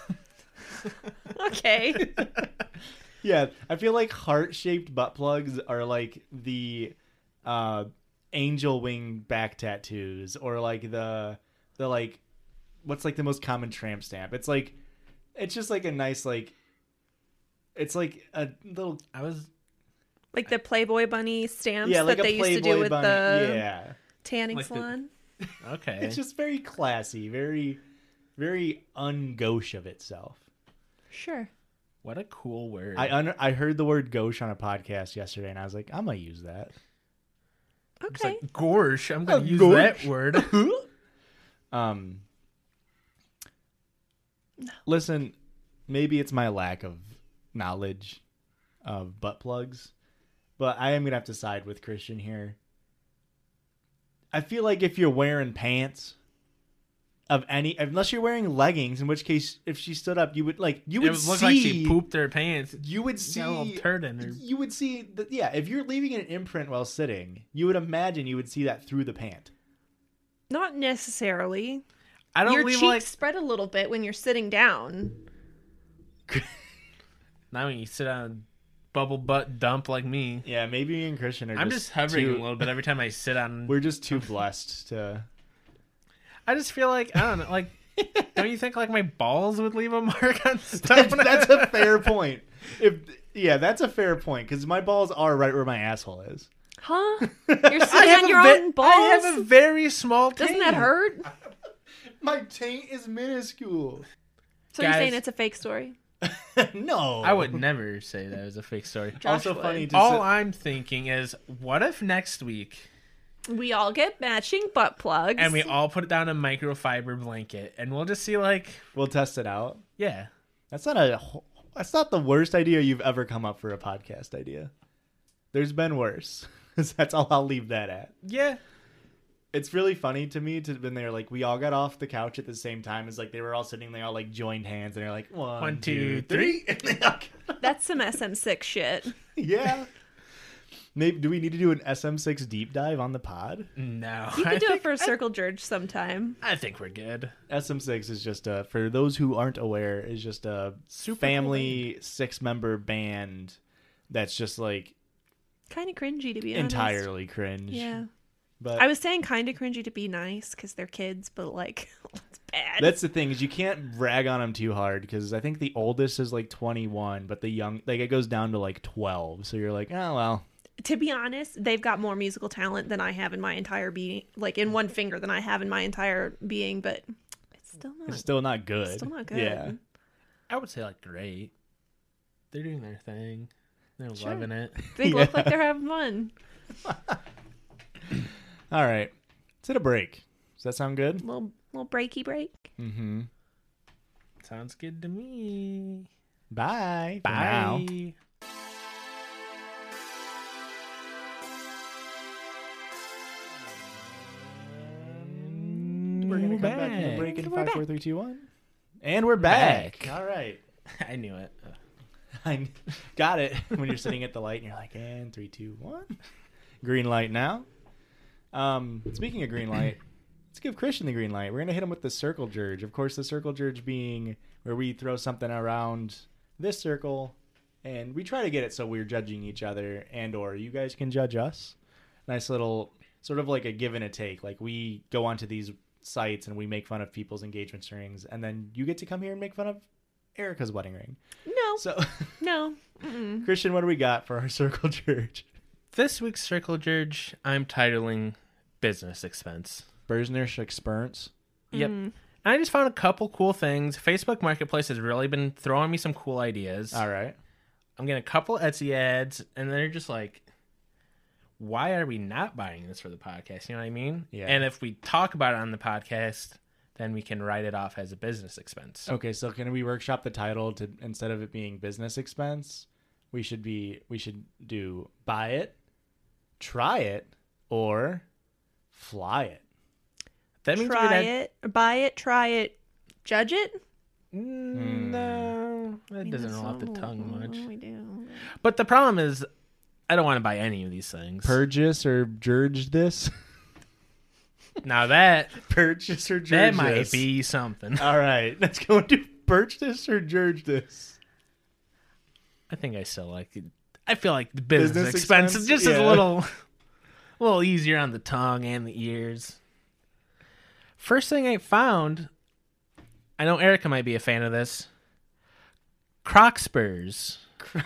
Okay. Yeah, I feel like heart-shaped butt plugs are like the uh, angel wing back tattoos, or like the the like what's like the most common tramp stamp. It's like it's just like a nice like it's like a little I was. Like the Playboy bunny stamps yeah like that a they used to Playboy do with bunny. the Yeah, tanning Like the- salon. Okay. it's just very classy, very very un-gauche of itself. Sure. What a cool word. I un- I heard the word gauche on a podcast yesterday, and I was like, I'm gonna use that. It's Okay. like, gorsh. I'm going Uh, to use gorsh. that word. Um, listen, maybe it's my lack of knowledge of butt plugs, but I am gonna have to side with Christian here. I feel like if you're wearing pants of any, unless you're wearing leggings, in which case, if she stood up, you would like you It would would look see like she pooped her pants. You would see Got a little turd in her. You would see that. Yeah, if you're leaving an imprint while sitting, you would imagine you would see that through the pant. Not necessarily. I don't Your leave cheeks like. spread a little bit when you're sitting down. Now when you sit on a bubble butt dump like me, Yeah, maybe me and Christian are. I'm just just hovering too, a little bit every time I sit on. We're just too blessed to. I just feel like I don't know. Like, don't you think like my balls would leave a mark on stuff? That's, when I- that's a fair point. If yeah, that's a fair point because my balls are right where my asshole is. Huh? You're I sitting have on a your ve- own balls? I have a very small. Doesn't taint. that hurt? My taint is minuscule. So you're Guys. saying it's a fake story? No, I would never say that was a fake story. Also Josh funny would. to All sit- I'm thinking is, what if next week We all get matching butt plugs. and we all put it down a microfiber blanket and we'll just see like, we'll test it out. yeah, That's not a. That's not the worst idea you've ever come up for a podcast idea. There's been worse. That's all I'll leave that at. yeah. It's really funny to me to when they're like, we all got off the couch at the same time. It's like they were all sitting, they all like joined hands, and they're like, one, One, two, two, three. And they all got- That's some S M six shit. yeah. Maybe do we need to do an S M six deep dive on the pod? No, You I could do think, it for a circle jerk sometime. I think we're good. S M six is just a, for those who aren't aware, is just a Super family six member band that's just like Kind of cringy, to be honest. entirely cringe. Yeah. But I was saying kind of cringy to be nice because they're kids, but like, it's bad. that's the thing is you can't rag on them too hard because I think the oldest is like twenty-one, but the young like it goes down to like twelve. So you're like, oh well. To be honest, they've got more musical talent than I have in my entire being, like in one finger than I have in my entire being, but it's still not. It's still not good. Still not good. Yeah. I would say like great. They're doing their thing. They're Sure. loving it. They look Yeah. like they're having fun. All right. Let's hit a break. Does that sound good? Little little breaky break. Mm-hmm. Sounds good to me. Bye. for Bye. now. We're gonna come back, from the back. break in And we're five, back. four, three, two, one, and we're back. Back. All right, I knew it. I got it. When you're sitting at the light and you're like, and three, two, one, green light now. Um, speaking of green light, let's give Christian the green light. We're gonna hit him with the circle jerge. Of course, the circle jerge being where we throw something around this circle, and we try to get it so we're judging each other, and or you guys can judge us. Nice little sort of like a give and a take. Like we go onto these sites and we make fun of people's engagement rings, and then you get to come here and make fun of Erica's wedding ring. No. So, no. Mm-mm. Christian, what do we got for our Circle Jerk? This week's Circle Jerk, I'm titling Business Expense. Business Expense. Yep. Mm. I just found a couple cool things. Facebook Marketplace has really been throwing me some cool ideas. All right. I'm getting a couple Etsy ads, and they're just like, why are we not buying this for the podcast? You know what I mean? Yeah. And if we talk about it on the podcast, then we can write it off as a business expense. Okay, so can we workshop the title to, instead of it being business expense, we should be we should do buy it, try it, or fly it. That means Try we're gonna... it, buy it, try it, judge it. Mm, No, that doesn't roll off the tongue much. We do. But the problem is, I don't want to buy any of these things. Purchase or jurge this? Now that Purchase or jurge that might this? be something. All right, let's go do purchase or jurge this. I think I still like it. I feel like the business, Business expense, expense? just is Yeah. a little, a little easier on the tongue and the ears. First thing I found, I know Erica might be a fan of this. Croc Spurs.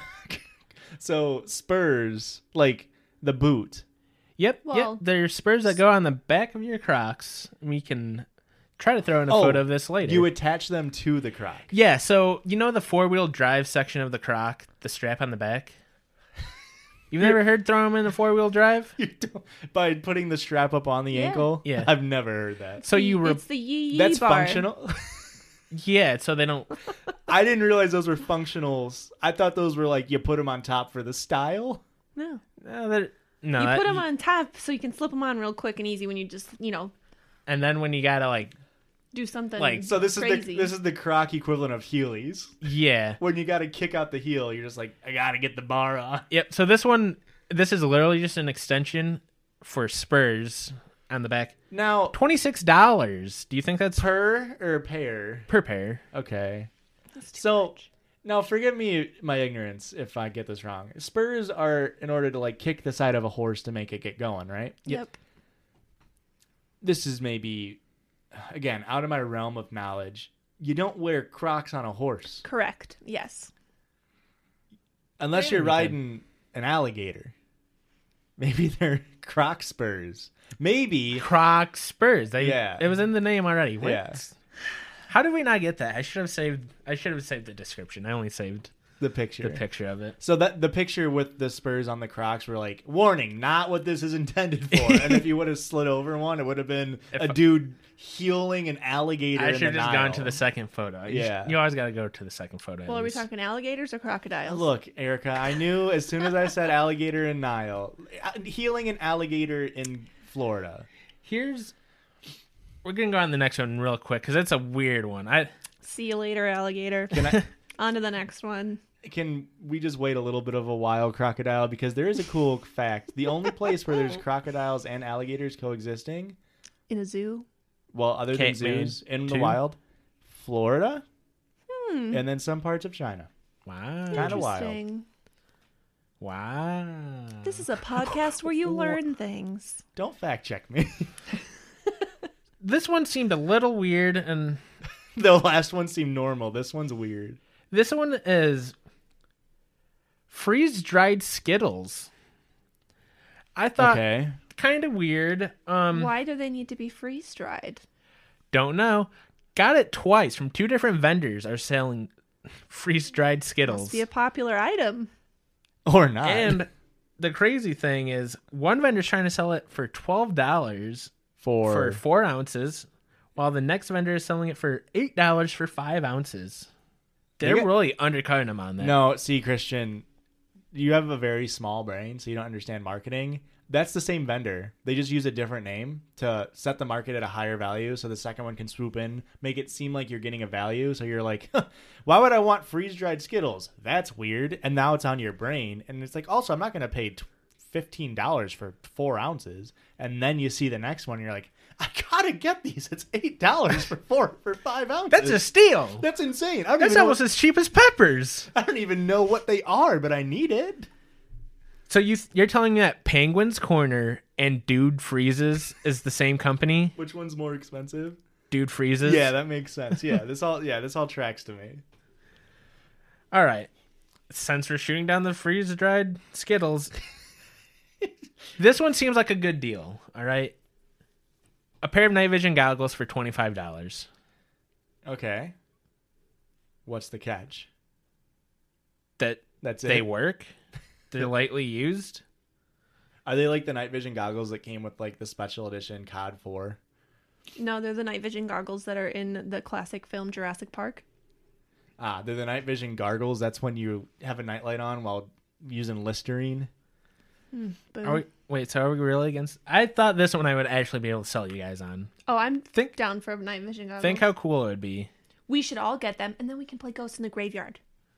So spurs, like the boot. Yep, Well- yep. They're spurs that go on the back of your Crocs. We can try to throw in a Oh, photo of this later. You attach them to the Croc. Yeah, so you know the four-wheel drive section of the Croc, the strap on the back? You've never heard throw them in the four-wheel drive? You don't, by putting the strap up on the Yeah. ankle? Yeah. I've never heard that. So you re- It's the yee yee That's bar. functional? yeah, so they don't I didn't realize those were functionals. I thought those were like you put them on top for the style. No. no, they're- no You that- put them on top so you can slip them on real quick and easy when you just, you know, and then when you got to like do something Like, So this crazy. is the this is the Croc equivalent of Heelys. yeah. When you got to kick out the heel, you're just like, I got to get the bar on. Yep, so this one this is literally just an extension for spurs on the back. Now, twenty-six dollars. Do you think that's per or pair? per pair? Okay. That's too So much. now forgive me my ignorance if I get this wrong. Spurs are in order to like kick the side of a horse to make it get going, right? Yep. This is maybe again out of my realm of knowledge. You don't wear Crocs on a horse Correct. Yes. unless Wait a you're minute. riding an alligator. Maybe they're Croc spurs. Maybe Croc spurs. They, Yeah. It was in the name already. What? Yeah. How did we not get that? I should have saved I should have saved the description. I only saved the picture. the picture of it. So that the picture with the spurs on the Crocs were like, warning, not what this is intended for. And if you would have slid over one, it would have been If a I- dude healing an alligator. I in should have the just Nile. gone to the second photo. You Yeah. sh- You always got to go to the second photo. at Well, are we least. talking alligators or crocodiles? Look, Erica, I knew as soon as I said alligator in Nile, uh, healing an alligator in Florida. Here's we're gonna go on the next one real quick because it's a weird one. I See you later, alligator. Can I? On to the next one. Can we just wait a little bit of a wild crocodile? Because there is a cool fact. The only place where there's crocodiles and alligators coexisting, In a zoo. well, other than Cape May zoos, in the too? wild, Florida, Hmm. and then some parts of China. wow, Kinda wild. Interesting. wow. This is a podcast where you learn things. Don't fact check me. This one seemed a little weird, and The last one seemed normal. This one's weird. this one is freeze dried Skittles. I thought Okay. kind of weird. Um, Why do they need to be freeze dried? don't know. Got it twice from two different vendors are selling freeze dried Skittles. Must be a popular item. Or not. And the crazy thing is, one vendor's trying to sell it for twelve dollars for, for four ounces, while the next vendor is selling it for eight dollars for five ounces. They're got- really undercutting them on that. No, see, Christian, you have a very small brain, so you don't understand marketing. That's the same vendor. They just use a different name to set the market at a higher value so the second one can swoop in, make it seem like you're getting a value. So you're like, huh, why would I want freeze-dried Skittles? That's weird. And now it's on your brain. And it's like, also, I'm not going to pay fifteen dollars for four ounces. And then you see the next one, and you're like, I got to get these. It's eight dollars for four, for five ounces. That's a steal. That's insane. I don't, That's even know almost what, as cheap as peppers. I don't even know what they are, but I need it. So you you're telling me that Penguin's Corner and Dude Freezes is the same company? Which one's more expensive? Dude Freezes? Yeah, that makes sense. Yeah, this all yeah, this all tracks to me. All right. Since we're shooting down the freeze-dried Skittles, this one seems like a good deal, all right? A pair of night vision goggles for twenty-five dollars. Okay. What's the catch? That That's it? they work? They're lightly used? Are they like the night vision goggles that came with like the special edition C O D four? No, they're the night vision goggles that are in the classic film Jurassic Park. Ah, they're the night vision goggles. That's when you have a nightlight on while using Listerine. Boom. Are we, wait, so are we really against... I thought this one I would actually be able to sell you guys on. Oh, I'm Think- down for night vision goggles. Think how cool it would be. We should all get them, and then we can play Ghosts in the Graveyard.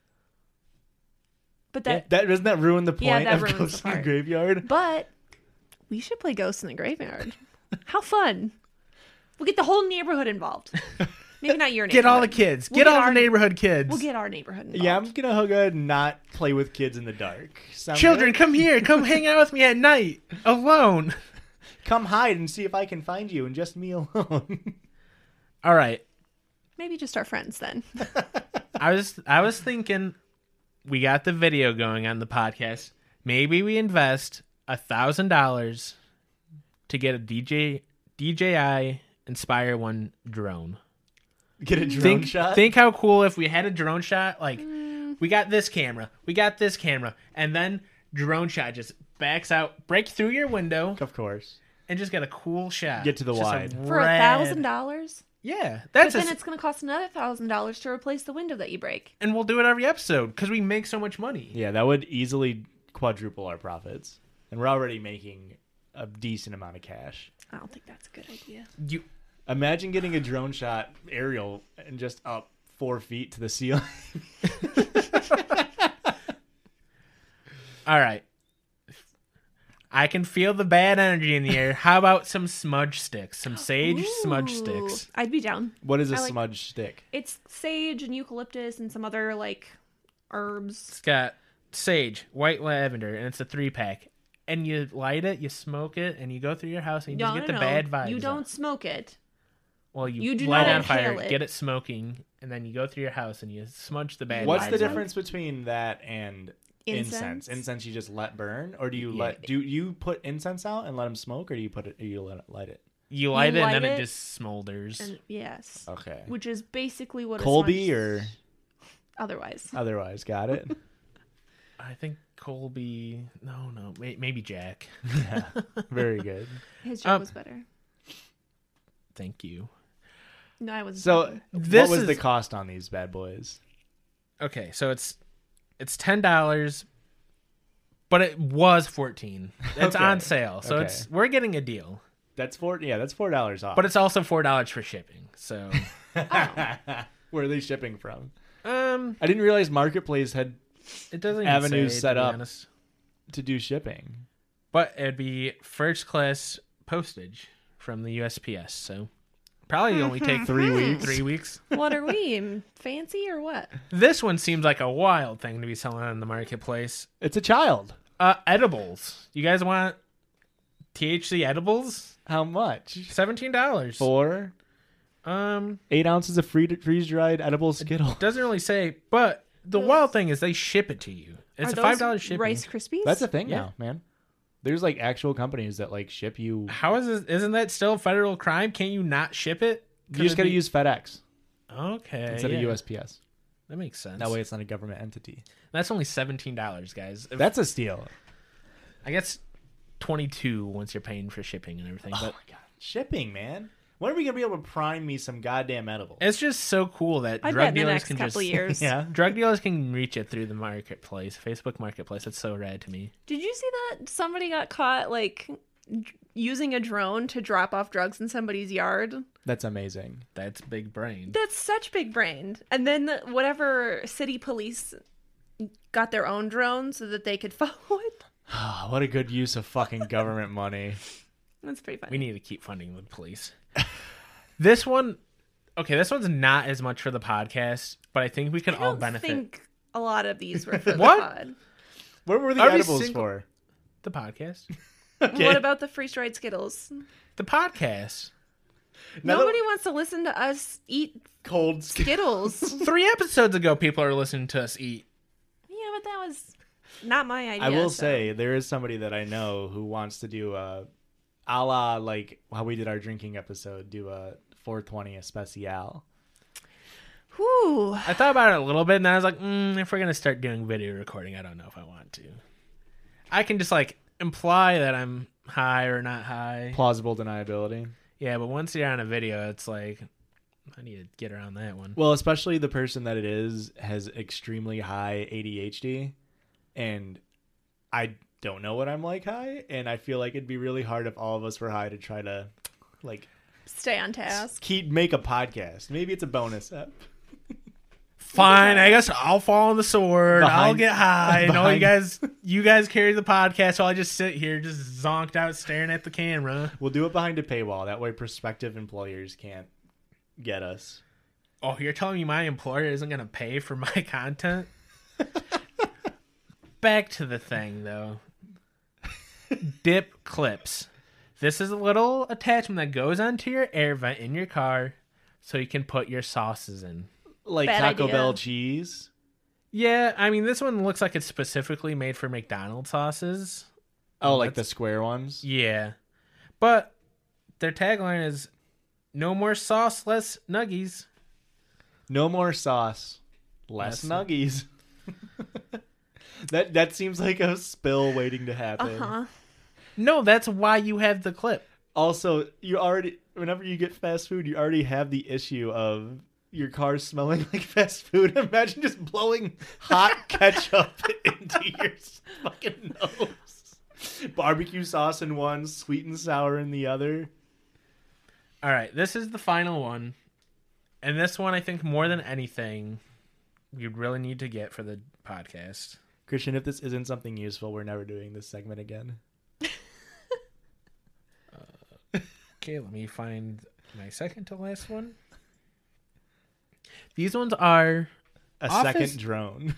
But Yeah, that, that doesn't that ruin the point Yeah, that of ruins Ghosts the in the part. Graveyard? but we should play Ghosts in the Graveyard. How fun! We'll get the whole neighborhood involved. Maybe not your neighborhood. Get all the kids. We'll get get all our- the neighborhood kids. We'll get our neighborhood involved. Yeah, I'm gonna hook a not play with kids in the dark. Sound Children, good? come here. Come hang out with me at night. Alone. Come hide and see if I can find you, and just me alone. All right. Maybe just our friends then. I was I was thinking we got the video going on the podcast. Maybe we invest a thousand dollars to get a D J D J I Inspire One drone. Get a drone Think shot. think how cool if we had a drone shot. Like we got this camera, we got this camera, and then drone shot just backs out, break through your window, Of course. and just get a cool shot. Get to the Just wide. For a red- thousand dollars? Yeah, But that's a, then it's going to cost another thousand dollars to replace the window that you break. and we'll do it every episode because we make so much money. Yeah, that would easily quadruple our profits, and we're already making a decent amount of cash. I don't think that's a good idea. You Imagine getting a drone shot aerial and just up four feet to the ceiling. all right? I can feel the bad energy in the air. How about some smudge sticks? Some sage smudge Ooh, sticks. I'd be down. What is a I like- smudge stick? It's sage and eucalyptus and some other like herbs. It's got sage, white lavender, and it's a three pack. And you light it, you smoke it, and you go through your house and you No, just get no, the no. bad vibes. You out. don't smoke it. Well, you, you do light not it on fire, inhale it. get it smoking, and then you go through your house and you smudge the bad What's vibes the out. difference between that and incense? Incense? Incense you just let burn, or do you Yeah. let do you put incense out and let them smoke, or do you put it? Or you let it light it? You light it light and then it, it, just smolders. And yes, Okay. which is basically what Colby a or smudge... otherwise. otherwise? Got it. I think Colby. No, no, may, maybe Jack. Yeah. Very good. His job Um, was better. Thank you. No, I wasn't. So, talking. This what was the is- cost on these bad boys? Okay, so it's it's ten dollars, but it was fourteen. It's Okay. on sale, so Okay. it's we're getting a deal. That's four. Yeah, that's four dollars off. But it's also four dollars for shipping. So, where are they shipping from? um, I didn't realize Marketplace had it doesn't even Avenues say, set to be up. honest. to do shipping. But it'd be first class postage from the U S P S. So probably only take three weeks. Three weeks. What are we, fancy or what? This one seems like a wild thing to be selling on the marketplace. It's a child. Uh, edibles. You guys want T H C edibles? How much? Seventeen dollars. Four, Um, eight ounces of free freeze dried edible Skittle. doesn't really say, but the wild thing is they ship it to you. It's Are a those five dollars shipping. Rice Krispies? That's a thing Yeah. now, man. There's like actual companies that like ship you. How is this? Isn't that still a federal crime? Can't you not ship it? You just got to use FedEx Okay. instead yeah. of U S P S. That makes sense. That way, it's not a government entity. That's only seventeen dollars, guys. If- That's a steal. I guess twenty-two once you're paying for shipping and everything. Oh But my god, shipping, man. When are we gonna be able to prime me some goddamn edibles? it's just so cool that I drug bet in the dealers next can couple just years. Yeah. drug dealers can reach it through the marketplace, Facebook Marketplace. It's so rad to me. Did you see that somebody got caught like d- using a drone to drop off drugs in somebody's yard? That's amazing. That's big brain. That's such big brain. And then the, whatever city police got their own drone so that they could follow it. What a good use of fucking government money. That's pretty funny. We need to keep funding the police. This one, okay, this one's not as much for the podcast, but I think we can I all don't benefit. think a lot of these were for What? the pod. What were the Every edibles single- for? The podcast. Okay. What about the freeze-dried Skittles? The podcast. Now that- Nobody wants to listen to us eat Cold Skittles. Skittles. Three episodes ago, people are listening to us eat. Yeah, but that was not my idea. I will so. say there is somebody that I know who wants to do a, a la like how we did our drinking episode, do a four twenty especial. Whew. I thought about it a little bit, and then I was like, mm, if we're going to start doing video recording, I don't know if I want to. I can just, like, imply that I'm high or not high. Plausible deniability. Yeah, but once you're on a video, it's like, I need to get around that one. Well, especially the person that it is has extremely high A D H D, and I don't know what I'm like high, and I feel like it'd be really hard if all of us were high to try to, like, Stay on task. keep make a podcast. Maybe it's a bonus ep. Fine, I guess I'll fall on the sword. Behind- I'll get high, and all you behind- guys, you guys carry the podcast while I just sit here, just zonked out, staring at the camera. We'll do it behind a paywall. That way, prospective employers can't get us. Oh, you're telling me my employer isn't going to pay for my content? Back to the thing, though. Dip clips. This is a little attachment that goes onto your air vent in your car so you can put your sauces in. Like Bad Taco idea. Bell cheese. Yeah, I mean, this one looks like it's specifically made for McDonald's sauces. Oh, like the that's- square ones. Yeah. But their tagline is no more sauce, less nuggies. No more sauce, less, Less- nuggies. that that seems like a spill waiting to Uh happen. huh. No, that's why you have the clip. Also, you already whenever you get fast food, you already have the issue of your car smelling like fast food. Imagine just blowing hot ketchup into your fucking nose. Barbecue sauce in one, sweet and sour in the other. All right, this is the final one. And this one, I think, more than anything, you'd really need to get for the podcast. Christian, if this isn't something useful, we're never doing this segment again. Okay, let me find my second to last one. These ones are A Office- second drone.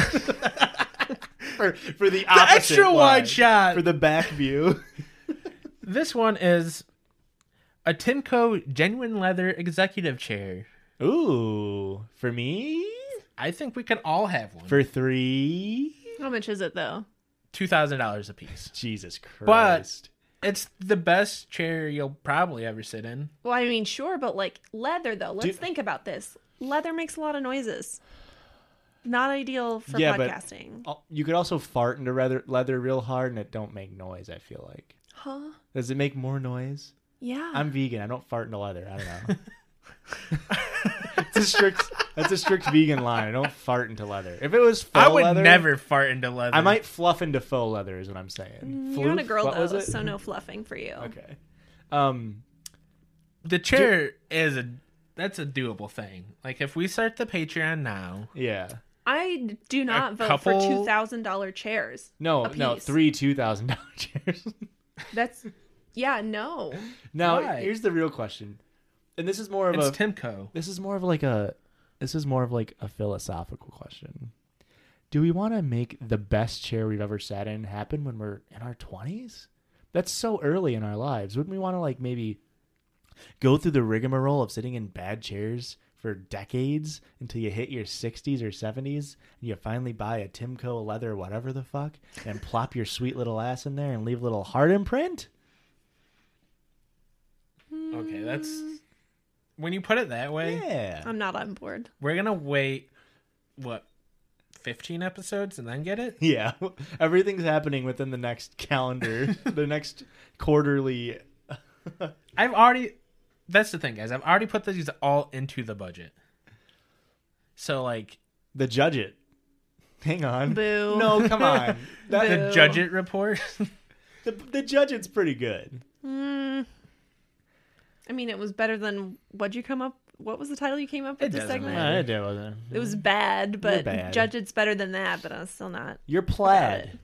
for for the the opposite extra one. wide shot. For the back view. This one is a Timco genuine leather executive chair. Ooh, for me? I think we could all have one. For three? How much is it though? two thousand dollars a piece. Jesus Christ. But it's the best chair you'll probably ever sit in. Well, I mean, sure, but like leather though. Let's Dude. think about this. Leather makes a lot of noises. Not ideal for Yeah, but- podcasting. Oh, you could also fart into leather, leather real hard and it don't make noise, I feel like. Huh? Does it make more noise? Yeah. I'm vegan. I don't fart into leather. I don't know. It's a strict that's a strict vegan line. I don't fart into leather. If it was faux I would leather, never fart into leather. I might fluff into faux leather is what I'm saying. You're not a Floof? girl What was though, it? so no fluffing for you. Okay. Um The chair is a that's a doable thing. Like if we start the Patreon now, yeah. I do not vote couple- for two thousand dollar chairs. No, a no, piece. three two thousand dollar chairs. That's yeah, no. Now, Why? here's the real question, and this is more of it's a Timco. this is more of like a this is more of like a philosophical question. Do we want to make the best chair we've ever sat in happen when we're in our twenties? That's so early in our lives. Wouldn't we want to like maybe go through the rigmarole of sitting in bad chairs for decades until you hit your sixties or seventies and you finally buy a Timco leather whatever the fuck and plop your sweet little ass in there and leave a little heart imprint? Okay, that's when you put it that way. Yeah. I'm not on board. We're gonna wait what fifteen episodes and then get it. Yeah. Everything's happening within the next calendar, the next quarterly. I've already. That's the thing, guys. I've already put these all into the budget. So like The judge it. Hang on. Boo. No, come on. That, the Boo. judge it report. the, the judge it's pretty good. Mm, I mean, it was better than what'd you come up? What was the title you came up with It this doesn't segment? matter. it wasn't. It was bad, but bad. Judge It's better than that. But I'm still not. You're plaid.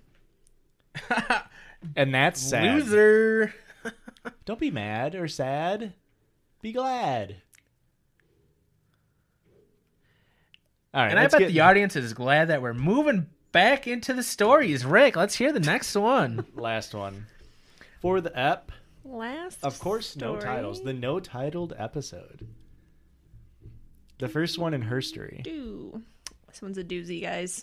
And that's sad. Loser. Don't be mad or sad. Be glad. All right. And I let's bet get- the audience is glad that we're moving back into the stories. Rick, let's hear the next one. Last one. For the ep, Last of course, no story. titles. The no titled episode. The first one in herstory. Do. This one's a doozy, guys.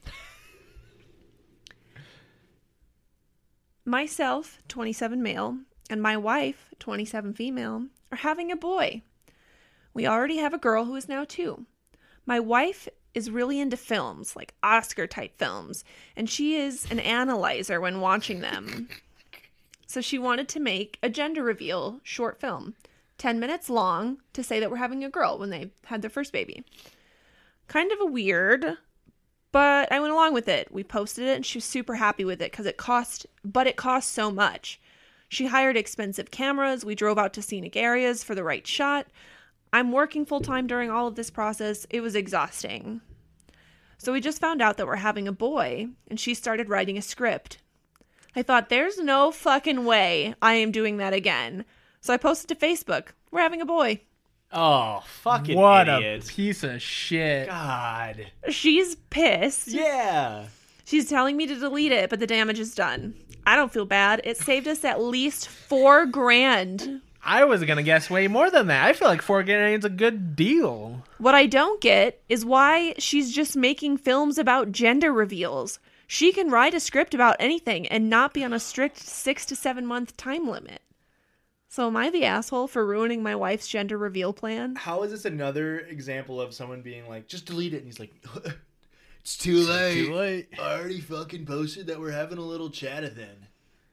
Myself, twenty-seven male, and my wife, twenty-seven female, are having a boy. We already have a girl who is now two. My wife is really into films, like Oscar-type films, and she is an analyzer when watching them. So she wanted to make a gender reveal short film, ten minutes long, to say that we're having a girl when they had their first baby. Kind of a weird, but I went along with it. We posted it and she was super happy with it because it cost, but it cost so much. She hired expensive cameras. We drove out to scenic areas for the right shot. I'm working full time during all of this process. It was exhausting. So we just found out that we're having a boy and she started writing a script. I thought, there's no fucking way I am doing that again. So I posted to Facebook, we're having a boy. Oh, fucking What idiot. a piece of shit. God. She's pissed. Yeah. She's telling me to delete it, but the damage is done. I don't feel bad. It saved us at least four grand. I was going to guess way more than that. I feel like four grand's a good deal. What I don't get is why she's just making films about gender reveals. She can write a script about anything and not be on a strict six to seven month time limit. So am I the asshole for ruining my wife's gender reveal plan? How is this another example of someone being like, just delete it? And he's like, It's too late. too late. I already fucking posted that we're having a little chat-a-thin.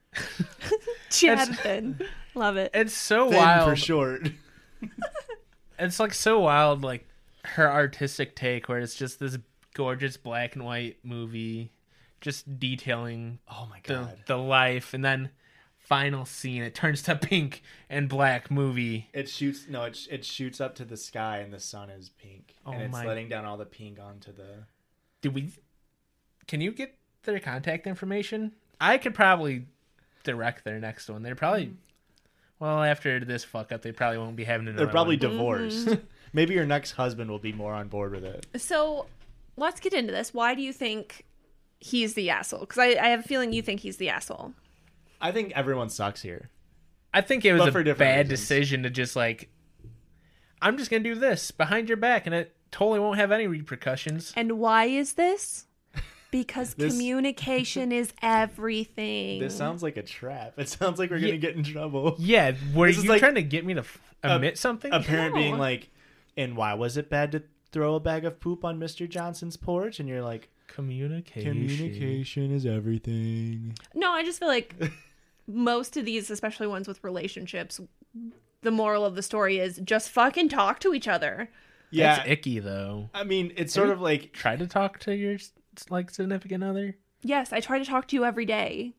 Chathathan. Love it. It's so Thin wild. for short. It's like so wild, like her artistic take where it's just this gorgeous black and white movie just detailing Oh my the, God. the life, and then final scene it turns to pink and black movie. It shoots, no, it, it shoots up to the sky and the sun is pink. Oh and it's my- letting down all the pink onto the... Did we can you get their contact information? I could probably direct their next one. They're probably well, after this fuck up they probably won't be having another They're probably one. divorced. Maybe your next husband will be more on board with it. So let's get into this. Why do you think he's the asshole? Because I, I have a feeling you think he's the asshole. I think everyone sucks here. I think it was But a for different bad reasons. decision to just like, I'm just gonna do this behind your back, and it totally won't have any repercussions. And why is this? Because This- communication is everything. This sounds like a trap. It sounds like we're going to Yeah. get in trouble. Yeah, were This is you like trying to get me to f- a- admit something? A parent No. being like, and why was it bad to throw a bag of poop on Mister Johnson's porch? And you're like, Communication. communication is everything. No, I just feel like most of these, especially ones with relationships, the moral of the story is just fucking talk to each other. Yeah. That's icky though. I mean, it's sort of like, Try to talk to your like significant other. Yes, I try to talk to you every day.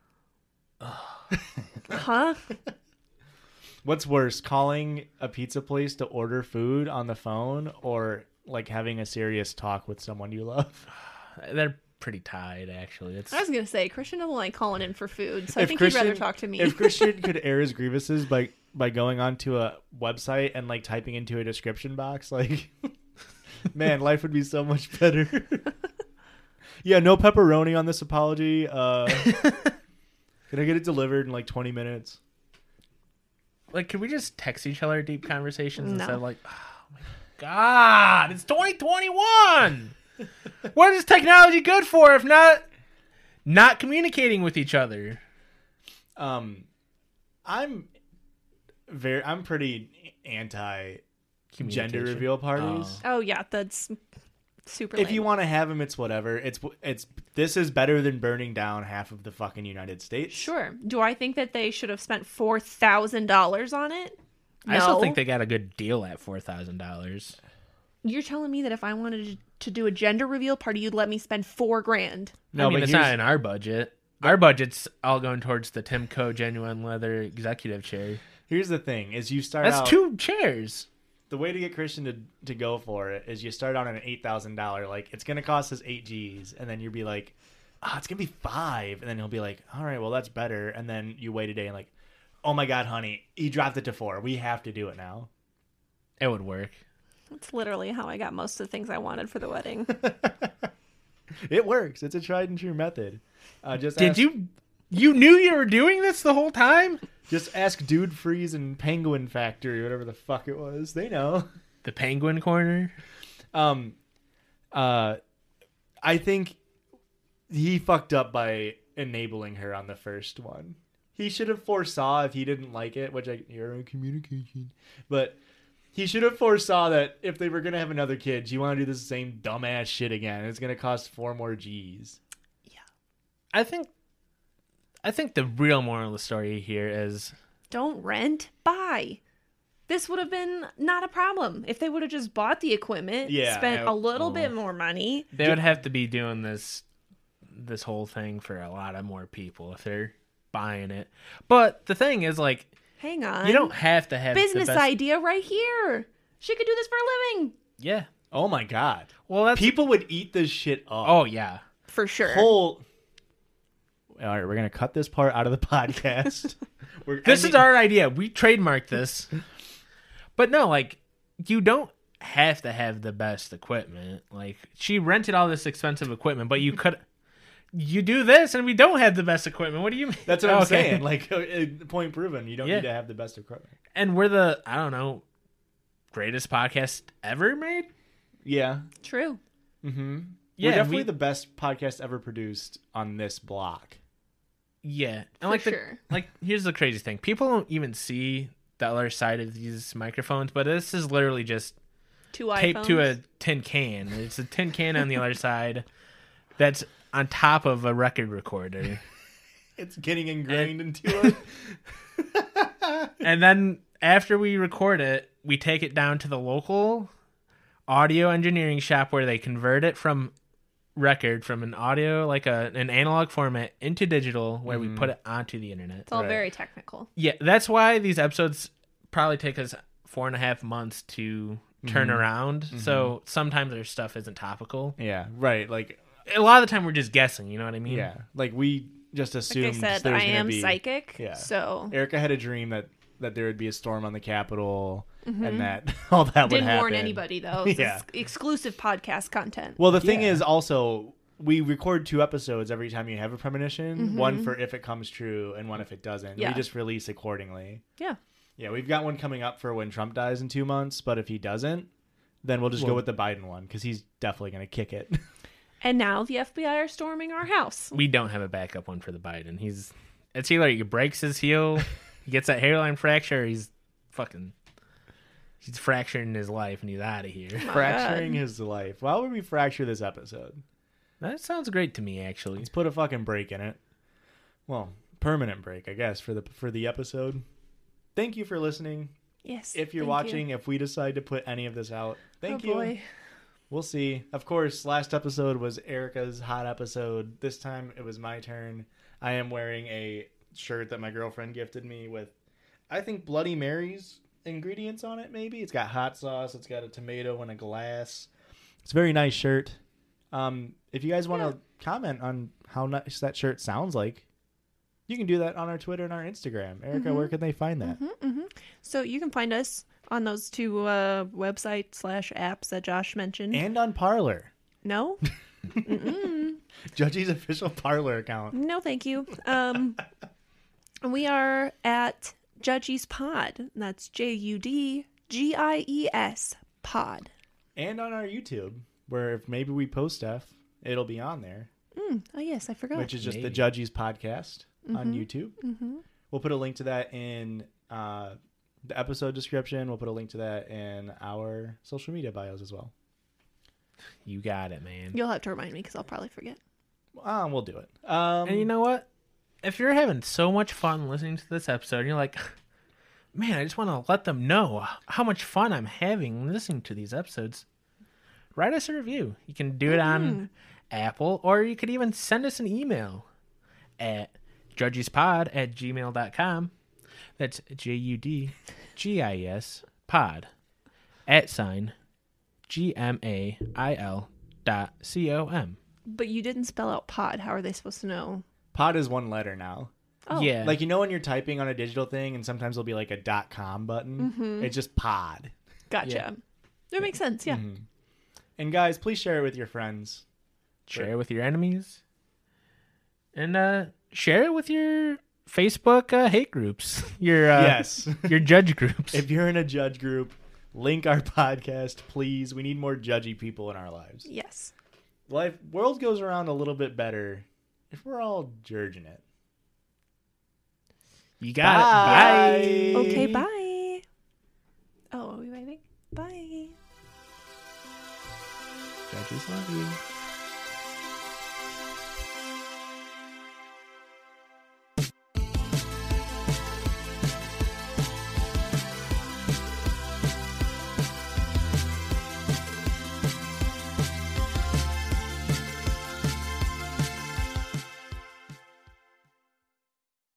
Huh? what's worse, calling a pizza place to order food on the phone or like having a serious talk with someone you love? They're pretty tied, actually. It's I was gonna say Christian doesn't like calling in for food, so I If think he'd rather Christian- talk to me. If Christian could air his grievances by by going onto a website and like typing into a description box, like, man, life would be so much better. Yeah, no pepperoni on this apology. Uh, can I get it delivered in like twenty minutes? like, can we just text each other deep conversations No. instead of like, oh my god, it's twenty twenty-one. What is technology good for if not not communicating with each other? Um, I'm very, I'm pretty anti gender Communication. reveal parties. oh yeah, that's super. If lame. you want to have them, it's whatever. It's it's this is better than burning down half of the fucking United States. Sure. Do I think that they should have spent four thousand dollars on it? I still No. think they got a good deal at four thousand dollars. You're telling me that if I wanted to do a gender reveal party, you'd let me spend four grand? No, I mean, but it's here's- not in our budget. Our budget's all going towards the Timco Genuine Leather Executive Chair. Here's the thing: is you start That's out, two chairs. the way to get Christian to, to go for it is you start out on an eight thousand dollar. Like, it's gonna cost us eight G's, and then you'll be like, ah, oh, it's gonna be five, and then he'll be like, all right, well that's better, and then you wait a day and like, oh my god, honey, he dropped it to four. We have to do it now. It would work. That's literally how I got most of the things I wanted for the wedding. It works. It's a tried and true method. Uh, just Did ask, you? You knew you were doing this the whole time? just ask Dude Freeze and Penguin Factory, whatever the fuck it was. They know. The Penguin Corner. Um, uh, I think he fucked up by enabling her on the first one. He should have foresaw if he didn't like it, which I you're in communication, but he should have foresaw that if they were gonna have another kid, you want to do the same dumbass shit again. It's gonna cost four more G's. I think. I think the real moral of the story here is Don't rent, buy. This would have been not a problem if they would have just bought the equipment, Yeah, spent I- a little oh. bit more money. they would have to be doing this, this whole thing for a lot of more people if they're buying it. But the thing is, like, Hang on. you don't have to have business the best... idea right here. She could do this for a living. Yeah. Oh my god, Well, that's people would eat this shit up. Oh yeah. For sure. whole. All right, we're gonna cut this part out of the podcast. We're This is ending- our idea. We trademarked this. But no, like, you don't have to have the best equipment. Like, she rented all this expensive equipment, but you could... You do this, and we don't have the best equipment. What do you mean? That's what I'm Okay. saying. Like, uh, point proven. You don't Yeah. need to have the best equipment. And we're the, I don't know, greatest podcast ever made? Yeah. True. Mm-hmm. Yeah, We're definitely we- the best podcast ever produced on this block. Yeah. And For like, the, sure. like, here's the crazy thing. People don't even see the other side of these microphones, but this is literally just Two iPhones. taped to a tin can. It's a tin can on the other side that's on top of a record recorder. It's getting ingrained into it. And then after we record it, we take it down to the local audio engineering shop where they convert it from record from an audio, like a an analog format, into digital, where we put it onto the internet. It's all Right. very technical. Yeah, that's why these episodes probably take us four and a half months to turn around. So sometimes our stuff isn't topical. Yeah, right. Like, A lot of the time we're just guessing, you know what I mean? yeah. Like, we just Like assumed I said, there was I gonna am be... psychic. Yeah. So Erica had a dream that, that there would be a storm on the Capitol and that all that would didn't happen. warn anybody though. It's Yeah. ex- exclusive podcast content. Well, the thing Yeah. is also... We record two episodes every time you have a premonition. One for if it comes true and one if it doesn't. Yeah. We just release accordingly. Yeah. Yeah, we've got one coming up for when Trump dies in two months. But if he doesn't, then we'll just go Well- with the Biden one because he's definitely going to kick it. And now the F B I are storming our house. We don't have a backup one for the Biden. He's it's either he breaks his heel, he gets that hairline fracture, or he's fucking he's fracturing his life and he's out of here. Fracturing his life. Why would we fracture this episode? That sounds great to me, actually. Let's put a fucking break in it. Well, permanent break, I guess, for the for the episode. Thank you for listening. Yes. If you're thank watching, you. if we decide to put any of this out, thank oh, you. Boy. We'll see. Of course, last episode was Erica's hot episode. This time it was my turn. I am wearing a shirt that my girlfriend gifted me with, I think, Bloody Mary's ingredients on it, maybe. It's got hot sauce. It's got a tomato and a glass. It's a very nice shirt. Um, if you guys want to comment on how nice that shirt sounds like, you can do that on our Twitter and our Instagram. Erica, Mm-hmm. where can they find that? So you can find us on those two uh, website slash apps that Josh mentioned. And on Parler. no, Judgy's official Parler account. no, thank you. Um, we are at Judgy's Pod. That's J U D G I E S Pod. And on our YouTube, where if maybe we post stuff, it'll be on there, Oh yes, I forgot. which is just Maybe. the Judgy's podcast on YouTube. Mm-hmm. We'll put a link to that in uh, the episode description. We'll put a link to that in our social media bios as well. You got it, man. You'll have to remind me because I'll probably forget. Um, we'll do it. Um, And you know what? If you're having so much fun listening to this episode, and you're like, man, I just want to let them know how much fun I'm having listening to these episodes, write us a review. You can do it on Apple, or you could even send us an email at judgiespod at gmail dot com. That's J U D G I E S pod at sign G M A I L dot C O M. But you didn't spell out pod. How are they supposed to know? pod is one letter now. Oh. Yeah. Like, you know when you're typing on a digital thing and sometimes there'll be like a dot com button? It's just pod. Gotcha. Yeah. That makes sense. Yeah. And guys, please share it with your friends. Share it with your enemies. And uh, share it with your Facebook uh, hate groups. Your uh, Yes. your judge groups. If you're in a judge group, link our podcast, please. We need more judgy people in our lives. Yes. Life world goes around a little bit better if we're all judging it. You got it. Bye. Okay, bye. Oh, are we waving? Bye. Judges love you.